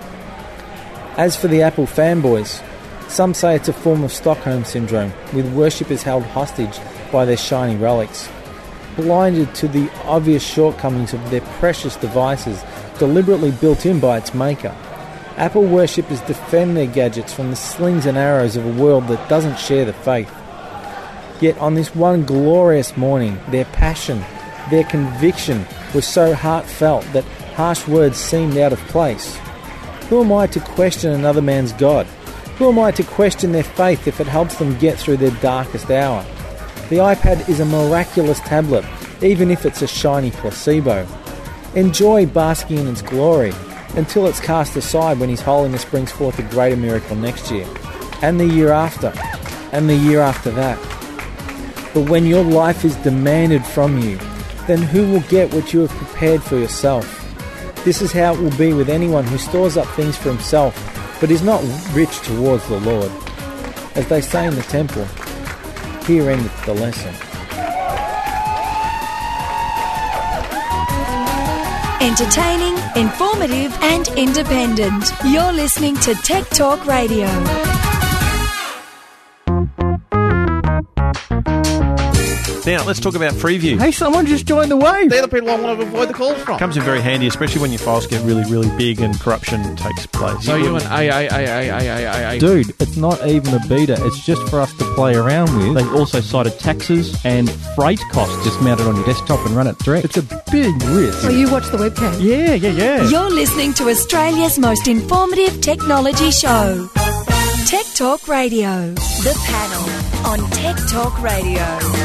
As for the Apple fanboys, some say it's a form of Stockholm Syndrome, with worshippers held hostage by their shiny relics, blinded to the obvious shortcomings of their precious devices deliberately built in by its maker. Apple worshippers defend their gadgets from the slings and arrows of a world that doesn't share the faith. Yet on this one glorious morning, their passion, their conviction was so heartfelt that harsh words seemed out of place. Who am I to question another man's God? Who am I to question their faith if it helps them get through their darkest hour? The iPad is a miraculous tablet, even if it's a shiny placebo. Enjoy basking in its glory until it's cast aside when His Holiness brings forth a greater miracle next year, and the year after, and the year after that. But when your life is demanded from you, then who will get what you have prepared for yourself? This is how it will be with anyone who stores up things for himself, but is not rich towards the Lord. As they say in the temple, here endeth the lesson. Entertaining, informative and independent. You're listening to Tech Talk Radio. Now, let's talk about Freeview. Hey, someone just joined the wave. They're the people I want to avoid the calls from. Comes in very handy, especially when your files get really, really big and corruption takes place. So you and A. Dude, it's not even a beta. It's just for us to play around with. They've also cited taxes and freight costs. Just mount it on your desktop and run it direct. It's a big risk. So you watch the webcam? Yeah. You're listening to Australia's most informative technology show. Tech Talk Radio. The Panel on Tech Talk Radio.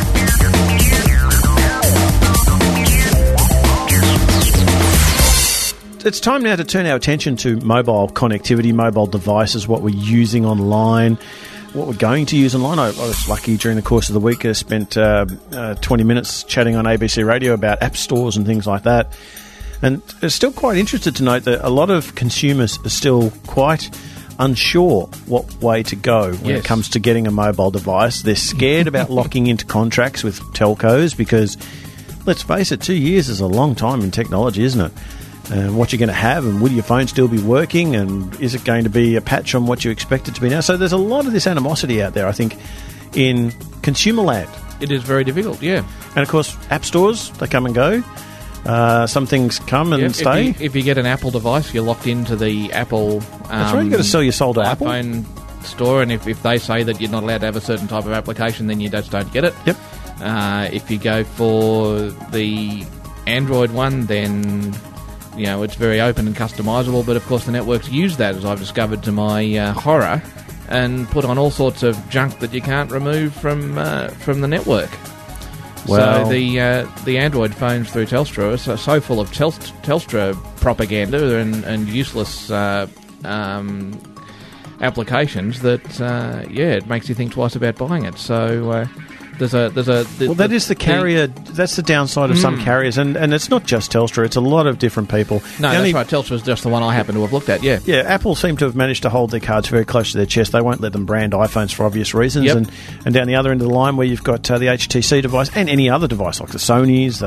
It's time now to turn our attention to mobile connectivity, mobile devices, what we're using online, what we're going to use online. I was lucky during the course of the week. I spent 20 minutes chatting on ABC Radio about app stores and things like that. And I'm still quite interested to note that a lot of consumers are still quite unsure what way to go when it comes to getting a mobile device. They're scared about locking into contracts with telcos because, let's face it, 2 years is a long time in technology, isn't it? And what you're going to have, and will your phone still be working, and is it going to be a patch on what you expect it to be now? So there's a lot of this animosity out there, I think, in consumer land. It is very difficult, yeah. And of course, app stores, they come and go. Some things come and stay. If you get an Apple device, you're locked into the Apple. That's right. You've got to sell your soul to Apple store, and if they say that you're not allowed to have a certain type of application, then you just don't get it. Yep. If you go for the Android one, then it's very open and customisable. But of course, the networks use that, as I've discovered to my horror, and put on all sorts of junk that you can't remove from the network. Well, so the Android phones through Telstra are so full of Telstra propaganda and useless applications that it makes you think twice about buying it. So that is the carrier. That's the downside of some carriers, and it's not just Telstra. It's a lot of different people. No, that's right. Telstra's just the one I happen to have looked at. Yeah. Apple seem to have managed to hold their cards very close to their chest. They won't let them brand iPhones for obvious reasons. Yep. And down the other end of the line, where you've got the HTC device and any other device like the Sonys,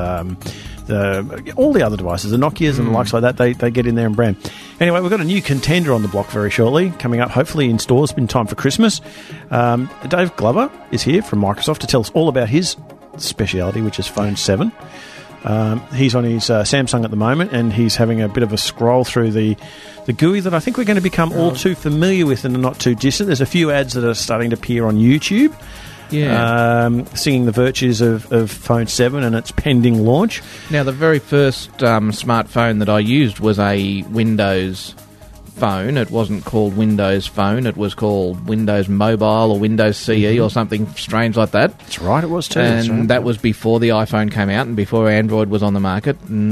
all the other devices, the Nokias and the likes like that, they get in there and brand. Anyway, we've got a new contender on the block very shortly, coming up hopefully in stores in time for Christmas. Dave Glover is here from Microsoft to tell us all about his speciality, which is Phone 7. He's on his Samsung at the moment, and he's having a bit of a scroll through the GUI that I think we're going to become all too familiar with in the not too distant. There's a few ads that are starting to appear on YouTube. Singing the virtues of Phone 7 and its pending launch. Now, the very first smartphone that I used was a Windows phone. It wasn't called Windows Phone. It was called Windows Mobile or Windows CE or something strange like that. That's right, it was too. And that was before the iPhone came out and before Android was on the market.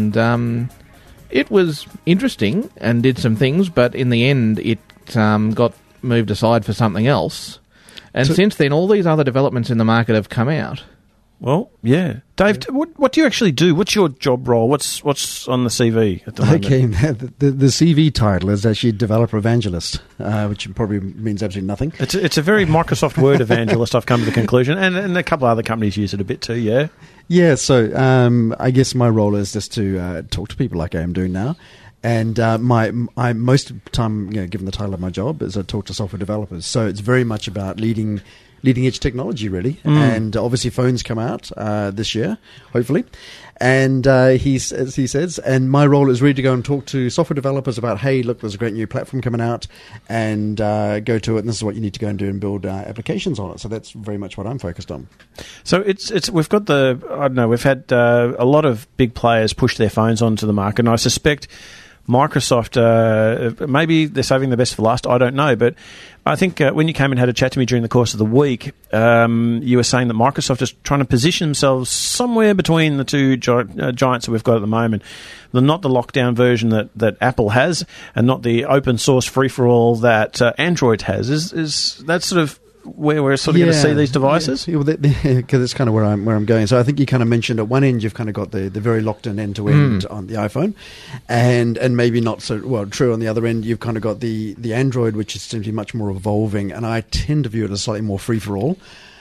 And it was interesting and did some things, but in the end it got moved aside for something else. And since then, all these other developments in the market have come out. Well, yeah. Dave, what do you actually do? What's your job role? What's on the CV at the moment? Okay, the CV title is actually Developer Evangelist, which probably means absolutely nothing. It's a very Microsoft Word evangelist, I've come to the conclusion, and a couple of other companies use it a bit too, yeah? Yeah, so I guess my role is just to talk to people like I am doing now. And I most of the time, given the title of my job, is I talk to software developers. So it's very much about leading edge technology, really. And obviously, phones come out this year, hopefully. And he says, and my role is really to go and talk to software developers about, hey, look, there's a great new platform coming out, and go to it. And this is what you need to go and do and build applications on it. So that's very much what I'm focused on. So we've got we've had a lot of big players push their phones onto the market, and I suspect Microsoft, maybe they're saving the best for last, I don't know. But I think when you came and had a chat to me during the course of the week, you were saying that Microsoft is trying to position themselves somewhere between the two giants that we've got at the moment. Not the lockdown version that Apple has, and not the open source free-for-all that Android has. Is that sort of where we're sort of going to see these devices? Yeah, because that's kind of where I'm going. So I think you kind of mentioned at one end you've kind of got the very locked in end-to-end on the iPhone, and maybe not so well true on the other end. You've kind of got the Android, which is simply much more evolving, and I tend to view it as slightly more free-for-all.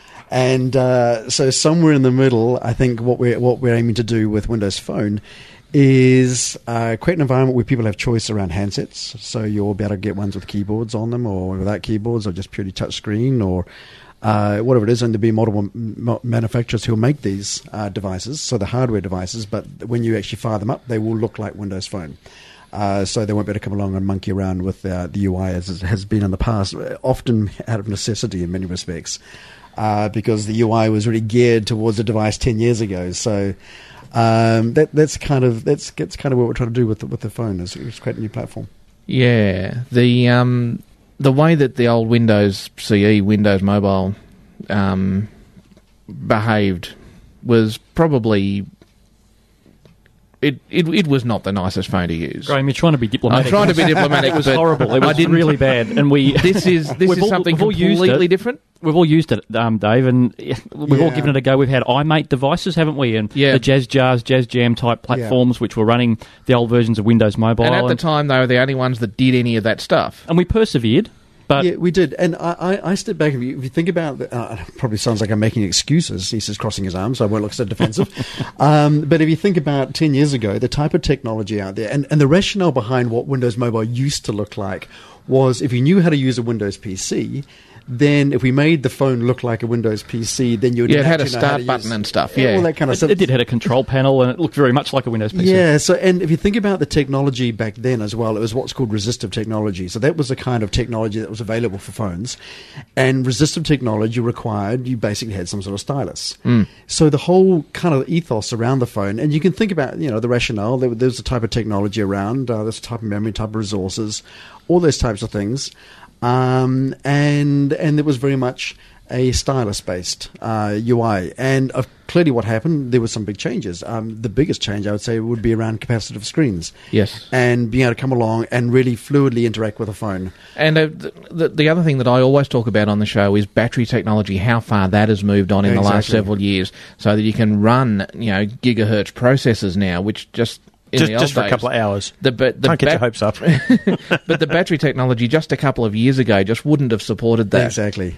And so somewhere in the middle, I think what we're aiming to do with Windows Phone is create an environment where people have choice around handsets. So you'll be able to get ones with keyboards on them or without keyboards or just purely touch screen or whatever it is, and there'll be multiple manufacturers who'll make these devices, so the hardware devices, but when you actually fire them up, they will look like Windows Phone. So they won't be able to come along and monkey around with the UI as it has been in the past, often out of necessity in many respects, because the UI was really geared towards the device 10 years ago. So that's kind of what we're trying to do with the phone, is create a new platform. Yeah, the way that the old Windows CE, Windows Mobile, behaved was probably... It was not the nicest phone to use. Graham, you're trying to be diplomatic. I'm trying to be diplomatic. It was horrible. It was really bad. And This is something completely different. We've all used it, Dave, and we've all given it a go. We've had iMate devices, haven't we? And the Jazz Jars, Jazz Jam type platforms, which were running the old versions of Windows Mobile. And at the time, they were the only ones that did any of that stuff. And we persevered. But yeah, we did. And I stepped back. If you think about it, probably sounds like I'm making excuses. He says crossing his arms, so I won't look so defensive. But if you think about 10 years ago, the type of technology out there, and the rationale behind what Windows Mobile used to look like was if you knew how to use a Windows PC, then if we made the phone look like a Windows PC, then you would it had a start button and stuff. All that kind of stuff. It did have a control panel, and it looked very much like a Windows PC. Yeah. So, and if you think about the technology back then as well, it was what's called resistive technology. So that was the kind of technology that was available for phones, and resistive technology required you basically had some sort of stylus. So the whole kind of ethos around the phone, and you can think about the rationale. There's a type of technology around, there's a type of memory, type of resources, all those types of things. And it was very much a stylus-based UI. And clearly what happened, there were some big changes. The biggest change, I would say, would be around capacitive screens. Yes. And being able to come along and really fluidly interact with a phone. And the other thing that I always talk about on the show is battery technology, how far that has moved on in the last several years, so that you can run, gigahertz processors now, which just for a couple of hours. Don't get your hopes up. But the battery technology just a couple of years ago just wouldn't have supported that. Exactly.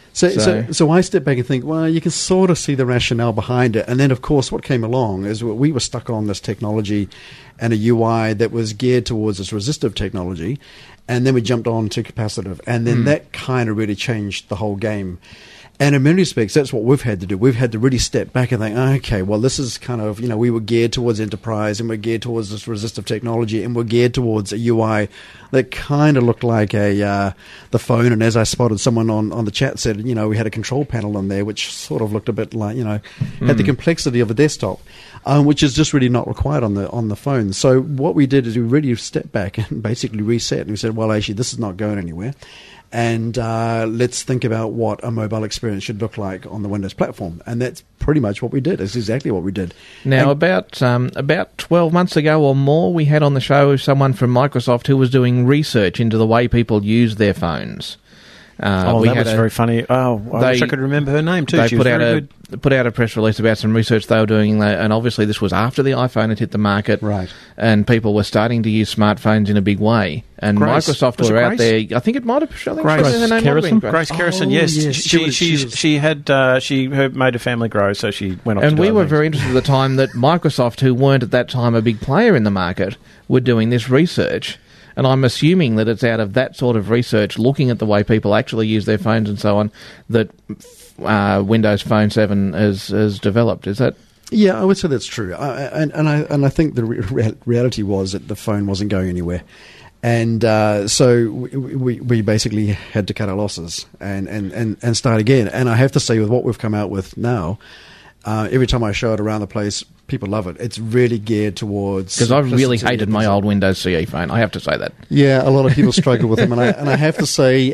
So I step back and think, well, you can sort of see the rationale behind it. And then, of course, what came along is we were stuck on this technology and a UI that was geared towards this resistive technology. And then we jumped on to capacitive. And then that kind of really changed the whole game. And in many respects, that's what we've had to do. We've had to really step back and think, okay, well, this is kind of, we were geared towards enterprise, and we're geared towards this resistive technology, and we're geared towards a UI that kind of looked like the phone. And as I spotted, someone on the chat said, we had a control panel on there, which sort of looked a bit like, had the complexity of a desktop, which is just really not required on the phone. So what we did is we really stepped back and basically reset, and we said, well, actually, this is not going anywhere. And let's think about what a mobile experience should look like on the Windows platform. And that's pretty much what we did. It's exactly what we did. Now, about 12 months ago or more, we had on the show someone from Microsoft who was doing research into the way people use their phones. That was very funny. I wish I could remember her name too. They she was very good. Put out a press release about some research they were doing, and obviously this was after the iPhone had hit the market, right? And people were starting to use smartphones in a big way. And Microsoft were out there. I think it might have. Grace Kerrison. Yes, she had made a family grow, so she went off. And we were very interested at the time that Microsoft, who weren't at that time a big player in the market, were doing this research. And I'm assuming that it's out of that sort of research, looking at the way people actually use their phones and so on, that Windows Phone 7 has developed. Is that? Yeah, I would say that's true. And I think the reality was that the phone wasn't going anywhere. And so we basically had to cut our losses and start again. And I have to say, with what we've come out with now, every time I show it around the place, people love it. It's really geared towards... Because I've really hated my old Windows CE phone. I have to say that. Yeah, a lot of people struggle with them, and I have to say,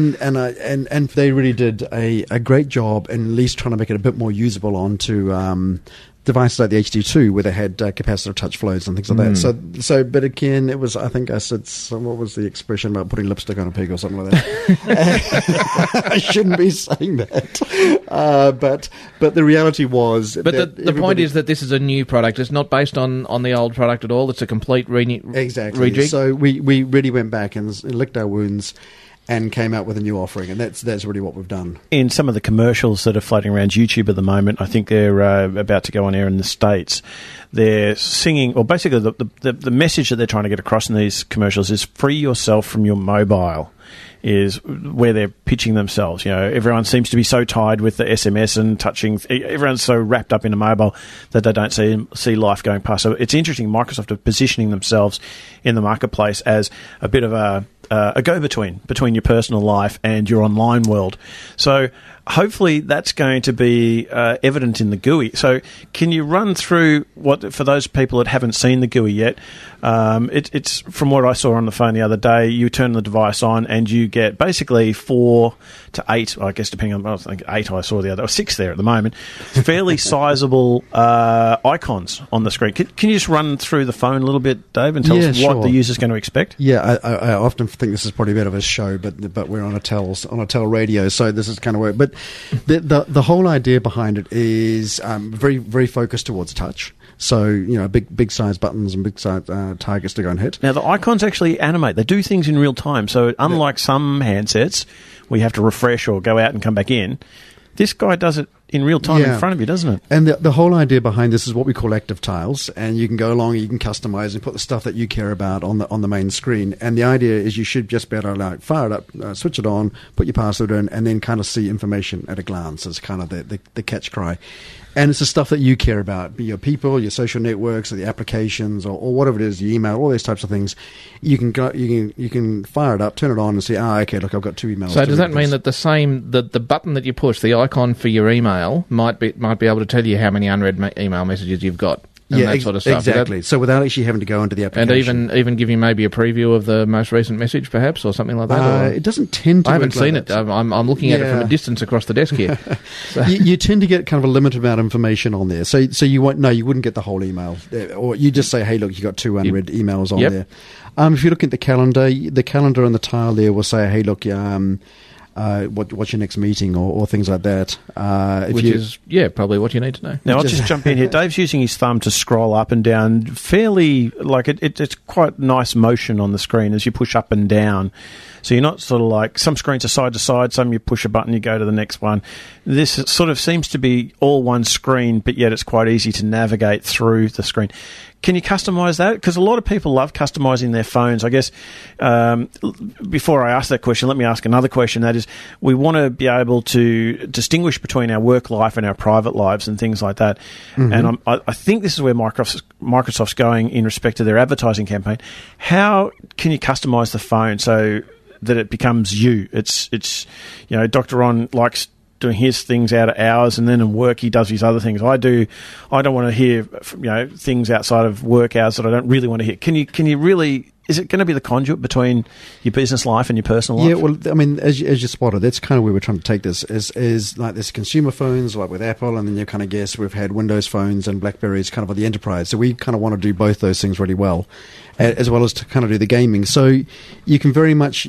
and they really did a great job in at least trying to make it a bit more usable onto devices like the HD2, where they had capacitive touch flows and things like that. So, but again, it was, I think I said, what was the expression about putting lipstick on a pig or something like that? I shouldn't be saying that. But the reality was... But the point is that this is a new product. It's not based on the old product at all. It's a complete exactly. rejig. So we really went back and licked our wounds and came out with a new offering, and that's really what we've done. In some of the commercials that are floating around YouTube at the moment, I think they're about to go on air in the States. They're singing, or basically the message that they're trying to get across in these commercials is free yourself from your mobile. is where they're pitching themselves. Everyone seems to be so tied with the SMS and touching. Everyone's so wrapped up in a mobile that they don't see life going past. So it's interesting. Microsoft are positioning themselves in the marketplace as a bit of a go-between between your personal life and your online world. So hopefully that's going to be evident in the GUI. So can you run through for those people that haven't seen the GUI yet, it's from what I saw on the phone the other day, you turn the device on and you get basically 4 to 8, I guess depending on, I think 8 I saw the other, or 6 there at the moment, fairly sizable icons on the screen. Can you just run through the phone a little bit, Dave, and tell us what the user's going to expect? Yeah, I often think this is probably a bit of a show, but we're on a tel radio, so this is kind of work. But the whole idea behind it is very, very focused towards touch. So, big size buttons and big size targets to go and hit. Now, the icons actually animate. They do things in real time. So, unlike some handsets, where you have to refresh or go out and come back in, this guy does it in real time in front of you, doesn't it? And the whole idea behind this is what we call active tiles, and you can go along, you can customize and put the stuff that you care about on the main screen. And the idea is you should just be able to fire it up, switch it on, put your password in, and then kind of see information at a glance. Is kind of the catch cry. And it's the stuff that you care about, be your people, your social networks, or the applications, or whatever it is, your email, all those types of things. You can fire it up, turn it on, and say, okay, look, I've got 2 emails. So does that mean that the button that you push, the icon for your email, might be able to tell you how many unread email messages you've got? And that sort of stuff. Exactly. So without actually having to go into the application. And even give you maybe a preview of the most recent message, perhaps, or something like that? It doesn't tend to. I haven't seen it. I'm looking at it from a distance across the desk here. So. You tend to get kind of a limited amount of information on there. So you wouldn't get the whole email. Or you just say, hey, look, you got 2 unread emails on there. If you look at the calendar on the tile there will say, hey, look, what's your next meeting or things like that. Which is probably what you need to know. Now, I'll just jump in here. Dave's using his thumb to scroll up and down fairly, it's quite nice motion on the screen as you push up and down. So you're not sort of like, some screens are side to side, some you push a button, you go to the next one. This sort of seems to be all one screen, but yet it's quite easy to navigate through the screen. Can you customise that? Because a lot of people love customising their phones. I guess before I ask that question, let me ask another question. That is, we want to be able to distinguish between our work life and our private lives and things like that. Mm-hmm. And I think this is where Microsoft's going in respect to their advertising campaign. How can you customise the phone so that it becomes you? It's Dr. Ron likes doing his things out of hours, and then in work he does his other things. I don't want to hear things outside of work hours that I don't really want to hear. Can you really? Is it going to be the conduit between your business life and your personal life? Yeah, well, I mean, as you spotted, that's kind of where we're trying to take this. Is like there's consumer phones, like with Apple, and then you kind of guess we've had Windows phones and BlackBerries, kind of at the enterprise. So we kind of want to do both those things really well, as well as to kind of do the gaming. So you can very much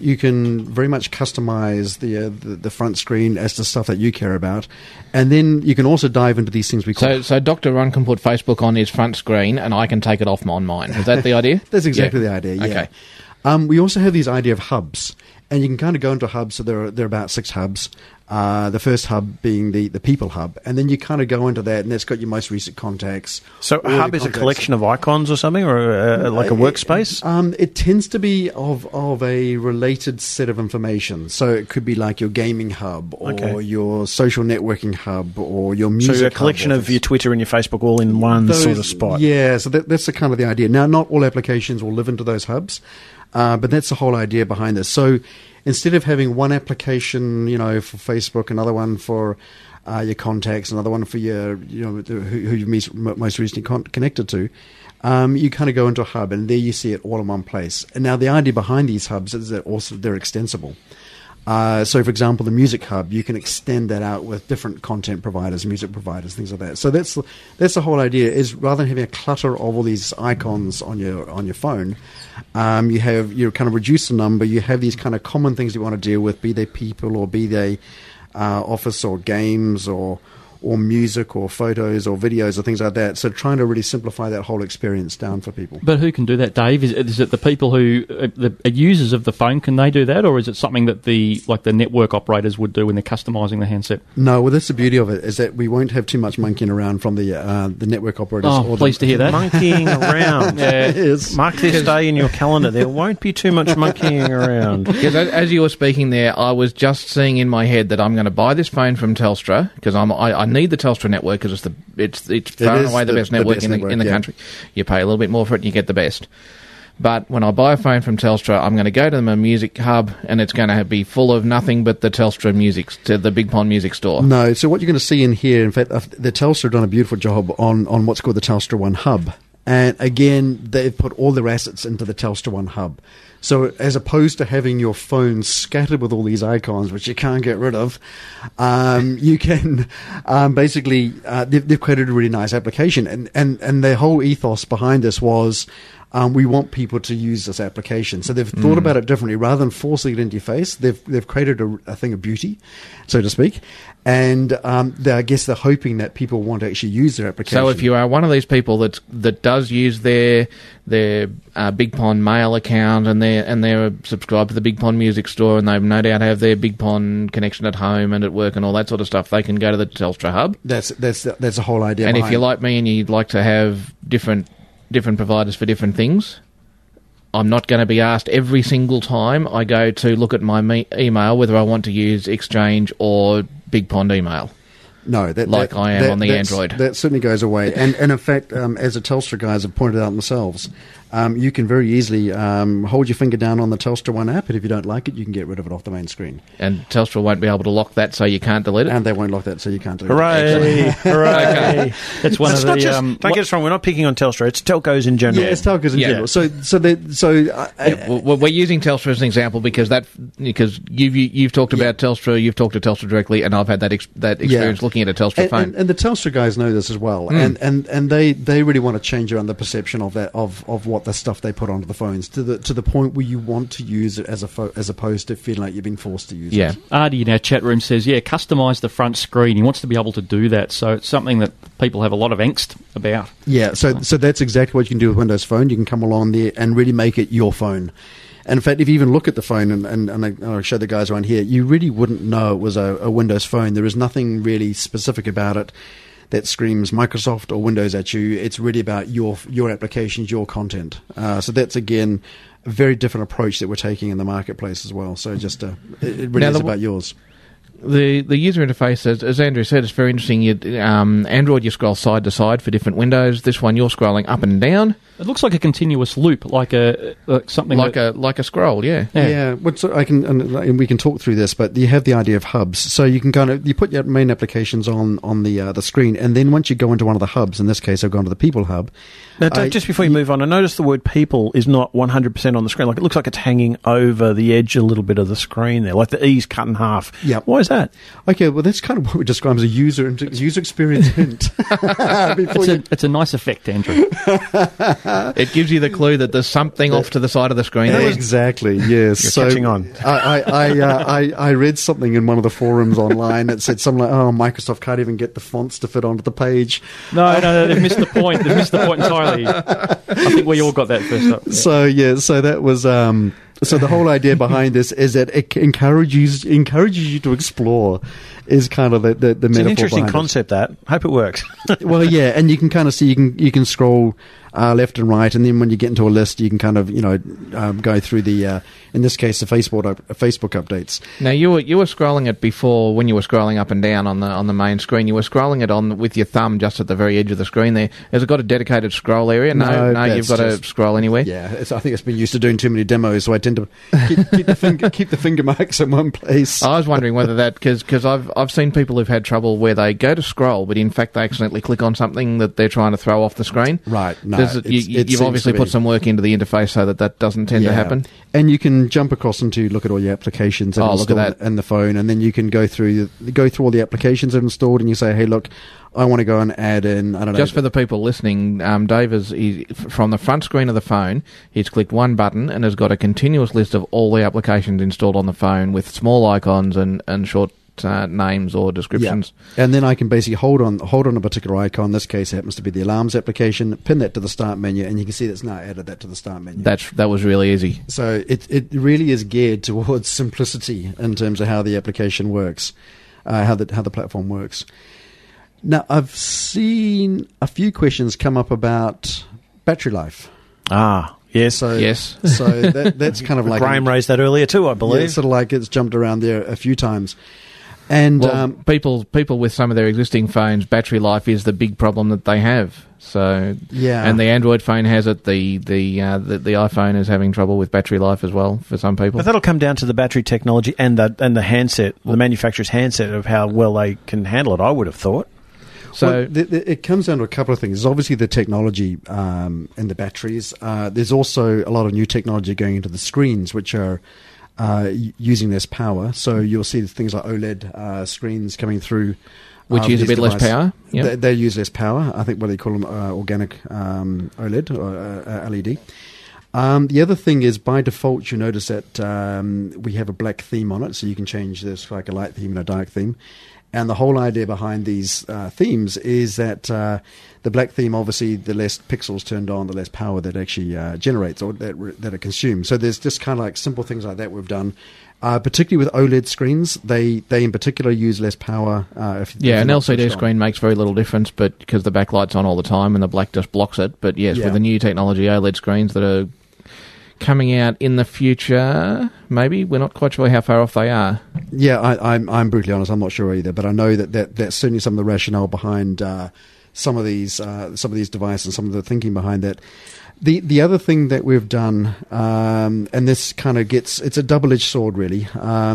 customize the front screen as the stuff that you care about, and then you can also dive into these things we call. So Dr. Ron can put Facebook on his front screen, and I can take it off on mine. Is that the idea? That's exactly the idea. Yeah. Okay. We also have this idea of hubs, and you can kind of go into hubs. So there are about 6 hubs. The first hub being the people hub, and then you kind of go into that, and that's got your most recent contacts. So a hub is a collection of icons or something, or like a workspace? It tends to be of a related set of information. So it could be like your gaming hub, or your social networking hub, or your music hub. So a collection of your Twitter and your Facebook all in one sort of spot. Yeah, so that's the kind of the idea. Now, not all applications will live into those hubs, but that's the whole idea behind this. So instead of having one application, for Facebook, another one for your contacts, another one for your, who you most recently connected to, you kind of go into a hub, and there you see it all in one place. And now the idea behind these hubs is that also they're extensible. So, for example, the music hub, you can extend that out with different content providers, music providers, things like that. So that's the whole idea. Is rather than having a clutter of all these icons on your phone, you kind of reduce the number. You have these kind of common things you want to deal with, be they people or be they office or games or or music or photos or videos or things like that. So trying to really simplify that whole experience down for people. But who can do that, Dave? Is it the people who, the users of the phone, can they do that? Or is it something that the network operators would do when they're customising the handset? No, well, that's the beauty of it, is that we won't have too much monkeying around from the network operators. Oh, pleased to hear that. Monkeying around. Yes. Mark this day in your calendar. There won't be too much monkeying around. Because as you were speaking there, I was just seeing in my head that I'm going to buy this phone from Telstra, because I need the Telstra network, because it's far and away the best network in the country. You pay a little bit more for it and you get the best. But when I buy a phone from Telstra, I'm going to go to my music hub, and it's going to be full of nothing but the Telstra music, to the Big Pond Music Store. No, so what you're going to see in here, in fact, the Telstra have done a beautiful job on what's called the Telstra One Hub. And again, they've put all their assets into the Telstra One Hub. So as opposed to having your phone scattered with all these icons, which you can't get rid of, you can basically, they've created a really nice application. And their whole ethos behind this was, we want people to use this application. So they've thought about it differently. Rather than forcing it into your face, they've created a thing of beauty, so to speak. And I guess they're hoping that people want to actually use their application. So if you are one of these people that does use their Big Pond mail account, and they're subscribed to the Big Pond Music Store, and they no doubt have their Big Pond connection at home and at work and all that sort of stuff, they can go to the Telstra hub. That's the whole idea. And if you're like me and you'd like to have different providers for different things, I'm not going to be asked every single time I go to look at my email whether I want to use Exchange or Big Pond email. No, I am on the Android. That certainly goes away. And in fact, as the Telstra guys have pointed out themselves, you can very easily hold your finger down on the Telstra One app, and if you don't like it, you can get rid of it off the main screen. And Telstra won't be able to lock that, so you can't delete it? And they won't lock that, so you can't delete Hooray! it. Hooray! Okay. That's one of the... don't get us wrong, we're not picking on Telstra, it's telcos in general. Yeah, it's telcos in general. We're using Telstra as an example because you've talked about Telstra, you've talked to Telstra directly, and I've had that experience looking at a Telstra phone. And the Telstra guys know this as well, and they really want to change around the perception of that of what the stuff they put onto the phones to the point where you want to use it as opposed to feeling like you're being forced to use it. Yeah, Artie in our chat room says, customise the front screen. He wants to be able to do that, so it's something that people have a lot of angst about. Yeah, so that's exactly what you can do with Windows Phone. You can come along there and really make it your phone. And in fact, if you even look at the phone, and I'll show the guys around here, you really wouldn't know it was a Windows Phone. There is nothing really specific about it that screams Microsoft or Windows at you. It's really about your applications, your content. So that's, again, a very different approach that we're taking in the marketplace as well. So just it really is about yours. The user interface, as Andrew said, is very interesting. Android, you scroll side to side for different windows. This one, you're scrolling up and down. It looks like a continuous loop, like a scroll. Yeah. Yeah. And we can talk through this, but you have the idea of hubs. So you can you put your main applications on the screen, and then once you go into one of the hubs, in this case, I've gone to the People hub. Now, just before you move on, I noticed the word people is not 100% on the screen. Like, it looks like it's hanging over the edge a little bit of the screen there, like the E's cut in half. Yeah. Why is that? Okay, well, that's kind of what we describe as a user experience hint. It's a nice effect, Andrew. It gives you the clue that there's something off to the side of the screen. Exactly, yes. You're catching on. I read something in one of the forums online that said something like, Microsoft can't even get the fonts to fit onto the page. No, they've missed the point. They've missed the point entirely. I think we all got that first up. Yeah. So that was... So the whole idea behind this is that it encourages you to explore. Is kind of the metaphor. It's an interesting concept. That hope it works. Well, yeah, and you can kind of see you can scroll left and right, and then when you get into a list, you can kind of go through the in this case the Facebook updates. Now you were scrolling it before when you were scrolling up and down on the main screen. You were scrolling it on with your thumb just at the very edge of the screen. There has it got a dedicated scroll area? No, you've got to scroll anywhere. Yeah, I think it's been used to doing too many demos, so I tend to keep the finger marks in one place. I was wondering whether that because I've seen people who've had trouble where they go to scroll, but in fact they accidentally click on something that they're trying to throw off the screen. Right. No, you've obviously put some work into the interface so that doesn't tend to happen. And you can jump across and to look at all your applications and install in the phone, and then you can go through all the applications that are installed, and you say, hey, look, I want to go and add in, I don't know. Just for the people listening, Dave from the front screen of the phone, he's clicked one button and has got a continuous list of all the applications installed on the phone with small icons and short names or descriptions. Yeah. And then I can basically hold on a particular icon. In this case, it happens to be the alarms application. Pin that to the start menu, and you can see that's now added that to the start menu. That was really easy. So it really is geared towards simplicity in terms of how the application works, how the platform works. Now, I've seen a few questions come up about battery life. Yes. So that's kind of like... Graham raised that earlier too, I believe. Yeah, sort of like it's jumped around there a few times. And people with some of their existing phones, battery life is the big problem that they have. So and the Android phone has it. The iPhone is having trouble with battery life as well for some people. But that'll come down to the battery technology and the handset, the manufacturer's handset, of how well they can handle it, I would have thought. So it comes down to a couple of things. There's obviously the technology and the batteries. There's also a lot of new technology going into the screens, which are using less power. So you'll see things like OLED screens coming through. Which use a bit less power? Yep. They use less power. I think what they call them organic OLED or LED. The other thing is, by default, you notice that we have a black theme on it, so you can change this like a light theme and a dark theme. And the whole idea behind these themes is that the black theme, obviously, the less pixels turned on, the less power that actually generates or that it consumes. So there's just kind of like simple things like that we've done. Particularly with OLED screens, they in particular use less power. An LCD screen makes very little difference, but because the backlight's on all the time and the black just blocks it. But yes, with the new technology, OLED screens that are coming out in the future, maybe we're not quite sure how far off they are. Yeah, I'm brutally honest. I'm not sure either, but I know that's certainly some of the rationale behind some of these devices and some of the thinking behind that. The other thing that we've done, and this kind of it's a double-edged sword, really.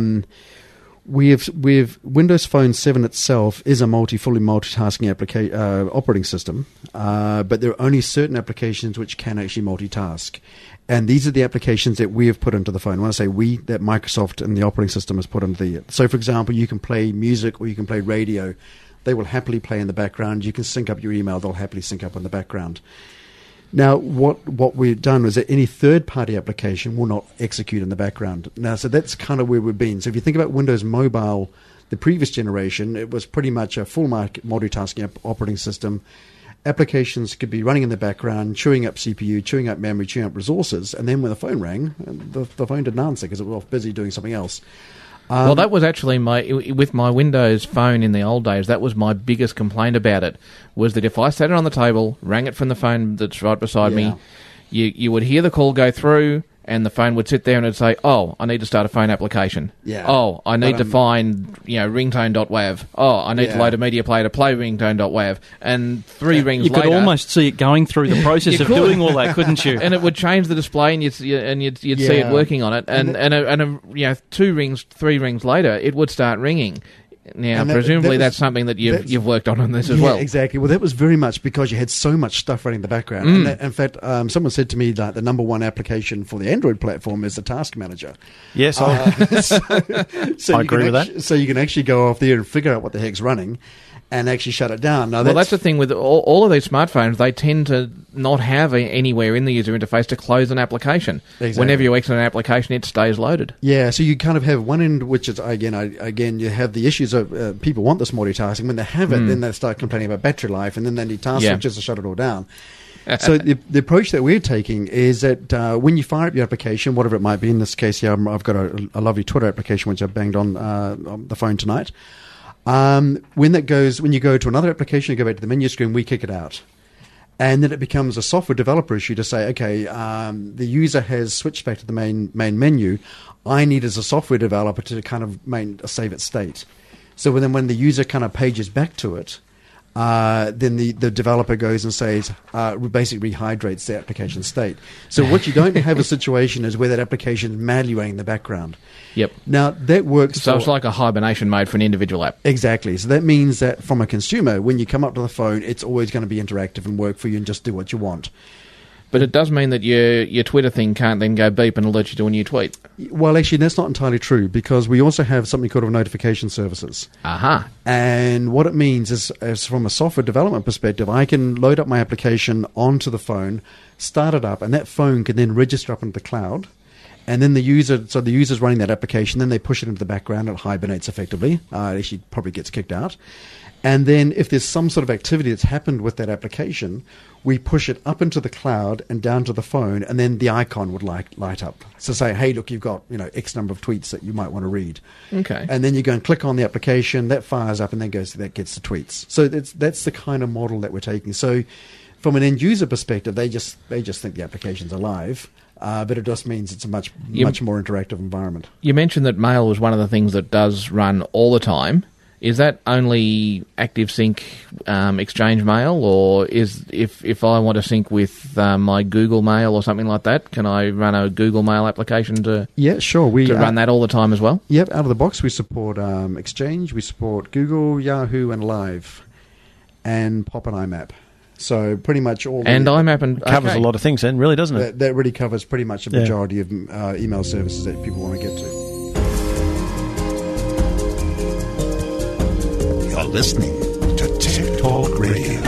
We've Windows Phone 7 itself is a fully multitasking operating system, but there are only certain applications which can actually multitask. And these are the applications that we have put into the phone. When I say we, that Microsoft and the operating system has put into the... So, for example, you can play music or you can play radio. They will happily play in the background. You can sync up your email. They'll happily sync up in the background. Now, what we've done was that any third-party application will not execute in the background. Now, so that's kind of where we've been. So if you think about Windows Mobile, the previous generation, it was pretty much a full multitasking operating system. Applications could be running in the background, chewing up CPU, chewing up memory, chewing up resources, and then when the phone rang, the phone didn't answer because it was off busy doing something else. Well, that was actually with my Windows phone in the old days, that was my biggest complaint about it, was that if I sat it on the table, rang it from the phone that's right beside me, you would hear the call go through, and the phone would sit there and it'd say, oh, I need to start a phone application. Yeah. Oh, I need to find, ringtone.wav. Oh, I need to load a media player to play ringtone.wav. And three rings later... You could almost see it going through the process of doing all that, couldn't you? And it would change the display and you'd see it working on it. And three rings later, it would start ringing. Now, presumably that's something that you've worked on this as well. Yeah, exactly. Well, that was very much because you had so much stuff running in the background. And in fact, someone said to me that the number one application for the Android platform is the Task Manager. Yes, so I agree with that. So you can actually go off there and figure out what the heck's running and actually shut it down. Now, that's the thing with all of these smartphones. They tend to not have anywhere in the user interface to close an application. Exactly. Whenever you exit an application, it stays loaded. Yeah, so you kind of have one end, which is, again, you have the issues of people want this multitasking. When they have it, then they start complaining about battery life, and then they need task switches to shut it all down. So the approach that we're taking is that when you fire up your application, whatever it might be, in this case here, I've got a lovely Twitter application which I've banged on the phone tonight. When you go to another application, you go back to the menu screen, we kick it out. And then it becomes a software developer issue to say, okay, the user has switched back to the main menu. I need, as a software developer, to kind of save its state. So when the user kind of pages back to it, then the developer goes and says, basically rehydrates the application state. So what you don't have a situation is where that application is madly running in the background. Yep. Now, that works. So it's like a hibernation mode for an individual app. Exactly. So that means that from a consumer, when you come up to the phone, it's always going to be interactive and work for you and just do what you want. But it does mean that your Twitter thing can't then go beep and alert you to a new tweet. Well, actually, that's not entirely true, because we also have something called notification services. Aha. And what it means is, from a software development perspective, I can load up my application onto the phone, start it up, and that phone can then register up into the cloud. And then the user's running that application, then they push it into the background, it hibernates effectively. It actually probably gets kicked out. And then if there's some sort of activity that's happened with that application, we push it up into the cloud and down to the phone, and then the icon would light up. So say, hey, look, you've got X number of tweets that you might want to read. Okay. And then you go and click on the application, that fires up, and then that gets the tweets. So that's the kind of model that we're taking. So from an end user perspective, they just think the application's alive. But it just means it's a much more interactive environment. You mentioned that mail was one of the things that does run all the time. Is that only ActiveSync Exchange Mail, or if I want to sync with my Google Mail or something like that, can I run a Google Mail application to run that all the time as well? Yep, out of the box we support Exchange, we support Google, Yahoo, and Live, and Pop and IMAP. So pretty much all... And IMAP covers a lot of things then, really, doesn't it? That really covers pretty much the majority of email services that people want to get to. You're listening to Tech Talk Radio.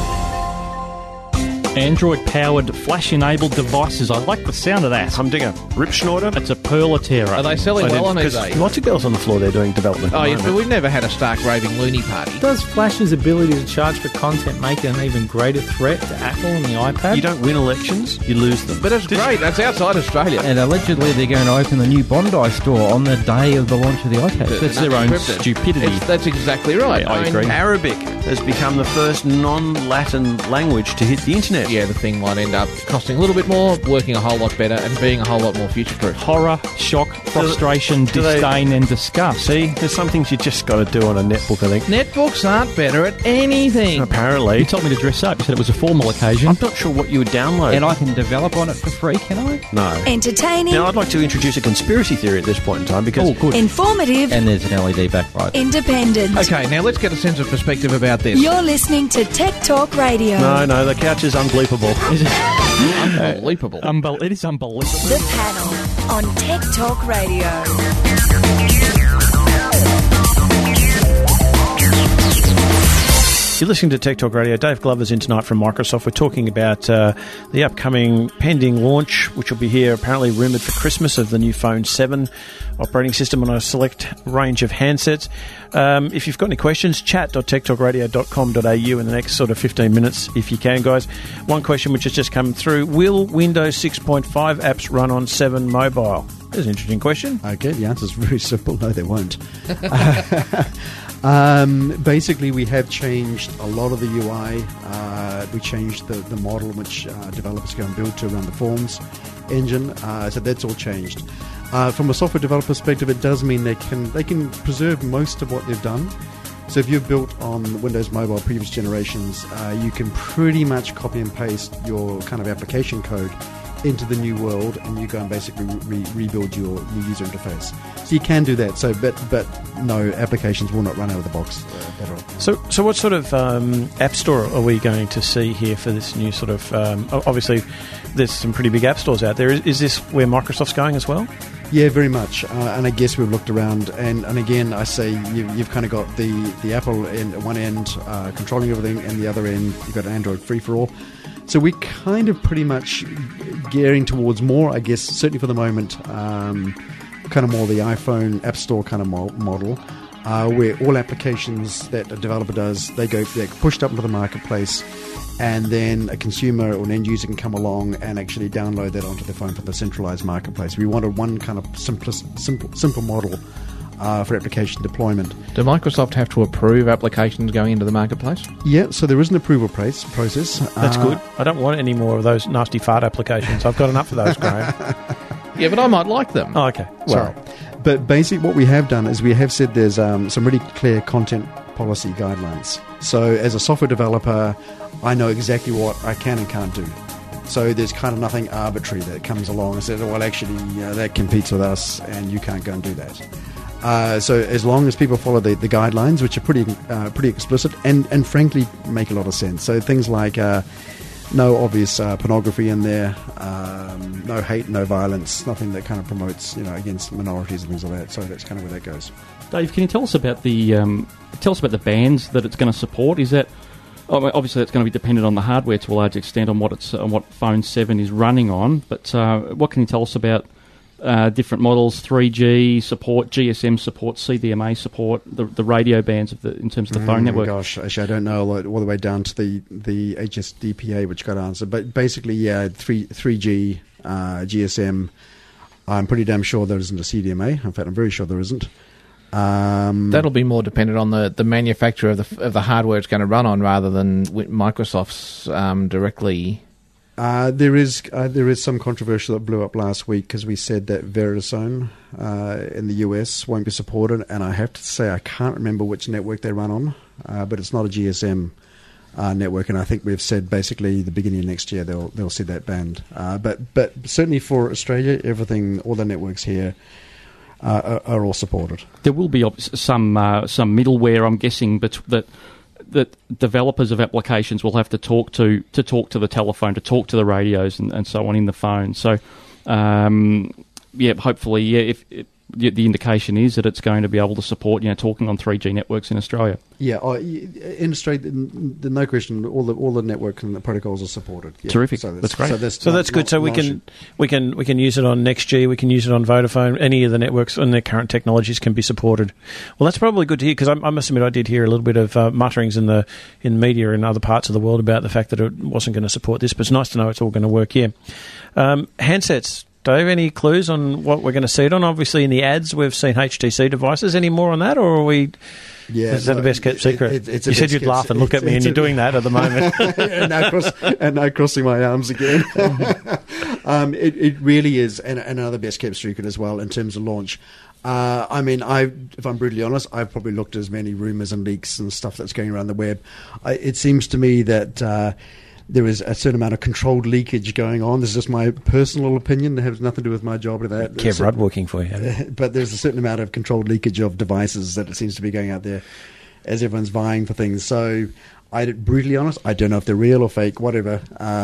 Android-powered, flash-enabled devices. I like the sound of that. Humdinger. Rip Schnorter. It's a pearl of terror. Are they selling well on eBay? Lots of girls on the floor there doing development. Oh, yes, but we've never had a stark raving loony party. Does Flash's ability to charge for content make it an even greater threat to Apple and the iPad? You don't win elections, you lose them. But it's great. That's outside Australia. And allegedly they're going to open the new Bondi store on the day of the launch of the iPad. That's their own stupidity. That's exactly right. I agree. Arabic has become the first non-Latin language to hit the internet. Yeah, the thing might end up costing a little bit more, working a whole lot better, and being a whole lot more future-proof. Horror, shock, frustration, disdain, and disgust. See, there's some things you just got to do on a netbook, I think. Netbooks aren't better at anything. Apparently. You told me to dress up. You said it was a formal occasion. I'm not sure what you would download. And I can develop on it for free, can I? No. Entertaining. Now, I'd like to introduce a conspiracy theory at this point in time because... Oh, good. Informative. And there's an LED backlight. Independent. Okay, now let's get a sense of perspective about this. You're listening to Tech Talk Radio. No, the couch is unbleepable. Is it? Unbelievable. It is unbelievable. The Panel on Tech Talk Radio. You're listening to Tech Talk Radio. Dave Glover's in tonight from Microsoft. We're talking about the upcoming pending launch, which will be here, apparently rumoured for Christmas, of the new Phone 7 operating system on a select range of handsets. If you've got any questions, chat.techtalkradio.com.au in the next sort of 15 minutes, if you can, guys. One question which has just come through. Will Windows 6.5 apps run on 7 mobile? That's an interesting question. Okay, the answer is very simple. No, they won't. Basically, we have changed a lot of the UI. We changed the model in which developers go and build to around the Forms engine. So that's all changed. From a software developer perspective, it does mean they can preserve most of what they've done. So if you've built on Windows Mobile previous generations, you can pretty much copy and paste your kind of application code into the new world, and you go and basically rebuild your user interface. So you can do that. So, but no, applications will not run out of the box at all. So what sort of app store are we going to see here for this new sort of? Obviously, there's some pretty big app stores out there. Is this where Microsoft's going as well? Yeah, very much. And I guess we've looked around, and again, I say you've kind of got the Apple at one end controlling everything, and the other end you've got Android free-for-all. So we're kind of pretty much gearing towards more, I guess, certainly for the moment, kind of more the iPhone App Store kind of model, where all applications that a developer does, they're pushed up into the marketplace, and then a consumer or an end user can come along and actually download that onto their phone from the centralized marketplace. We wanted one kind of simple model for application deployment. Do Microsoft have to approve applications going into the marketplace? Yeah, so there is an approval process. That's good. I don't want any more of those nasty fart applications. I've got enough of those, Graham. Yeah, but I might like them. Oh, okay. Sorry. But basically what we have done is we have said there's some really clear content policy guidelines. So as a software developer, I know exactly what I can and can't do. So there's kind of nothing arbitrary that comes along and says, well, actually, that competes with us and you can't go and do that. So as long as people follow the guidelines, which are pretty explicit and frankly make a lot of sense. So things like no obvious pornography in there, no hate, no violence, nothing that kind of promotes against minorities and things like that. So that's kind of where that goes. Dave, can you tell us about the bands that it's going to support? Is that obviously it's going to be dependent on the hardware to a large extent on what Phone 7 is running on. But what can you tell us about different models, 3G support, GSM support, CDMA support, the radio bands in terms of the phone network. Gosh, actually, I don't know all the way down to the HSDPA, which got answered. But basically, 3G, GSM. I'm pretty damn sure there isn't a CDMA. In fact, I'm very sure there isn't. That'll be more dependent on the manufacturer of the hardware it's going to run on, rather than Microsoft's directly. There is some controversy that blew up last week because we said that Verizon in the US won't be supported, and I have to say I can't remember which network they run on, but it's not a GSM network, and I think we've said basically the beginning of next year they'll see that banned. But certainly for Australia, all the networks here are all supported. There will be some middleware, I'm guessing, but that developers of applications will have to talk to the telephone, to talk to the radios and so on in the phone. So, hopefully, if the indication is that it's going to be able to support, talking on 3G networks in Australia. Yeah, in Australia, no question, all the network and the protocols are supported. Yeah. Terrific, that's great. So that's good. So we can use it on NextG, we can use it on Vodafone. Any of the networks and their current technologies can be supported. Well, that's probably good to hear, because I must admit I did hear a little bit of mutterings in media in other parts of the world about the fact that it wasn't going to support this. But it's nice to know it's all going to work here. Handsets. Dave, any clues on what we're going to see it on? Obviously, in the ads, we've seen HTC devices. Any more on that, or are we? Yeah, is that a best kept secret? You said you'd laugh and look at me, and you're doing that at the moment. and now crossing my arms again. It really is, and another best kept secret as well in terms of launch. I mean, if I'm brutally honest, I've probably looked at as many rumours and leaks and stuff that's going around the web. It seems to me that there is a certain amount of controlled leakage going on. This is just my personal opinion. It has nothing to do with my job or that. Kev Rudd working for you. But there's a certain amount of controlled leakage of devices that it seems to be going out there as everyone's vying for things. So, brutally honest, I don't know if they're real or fake, whatever.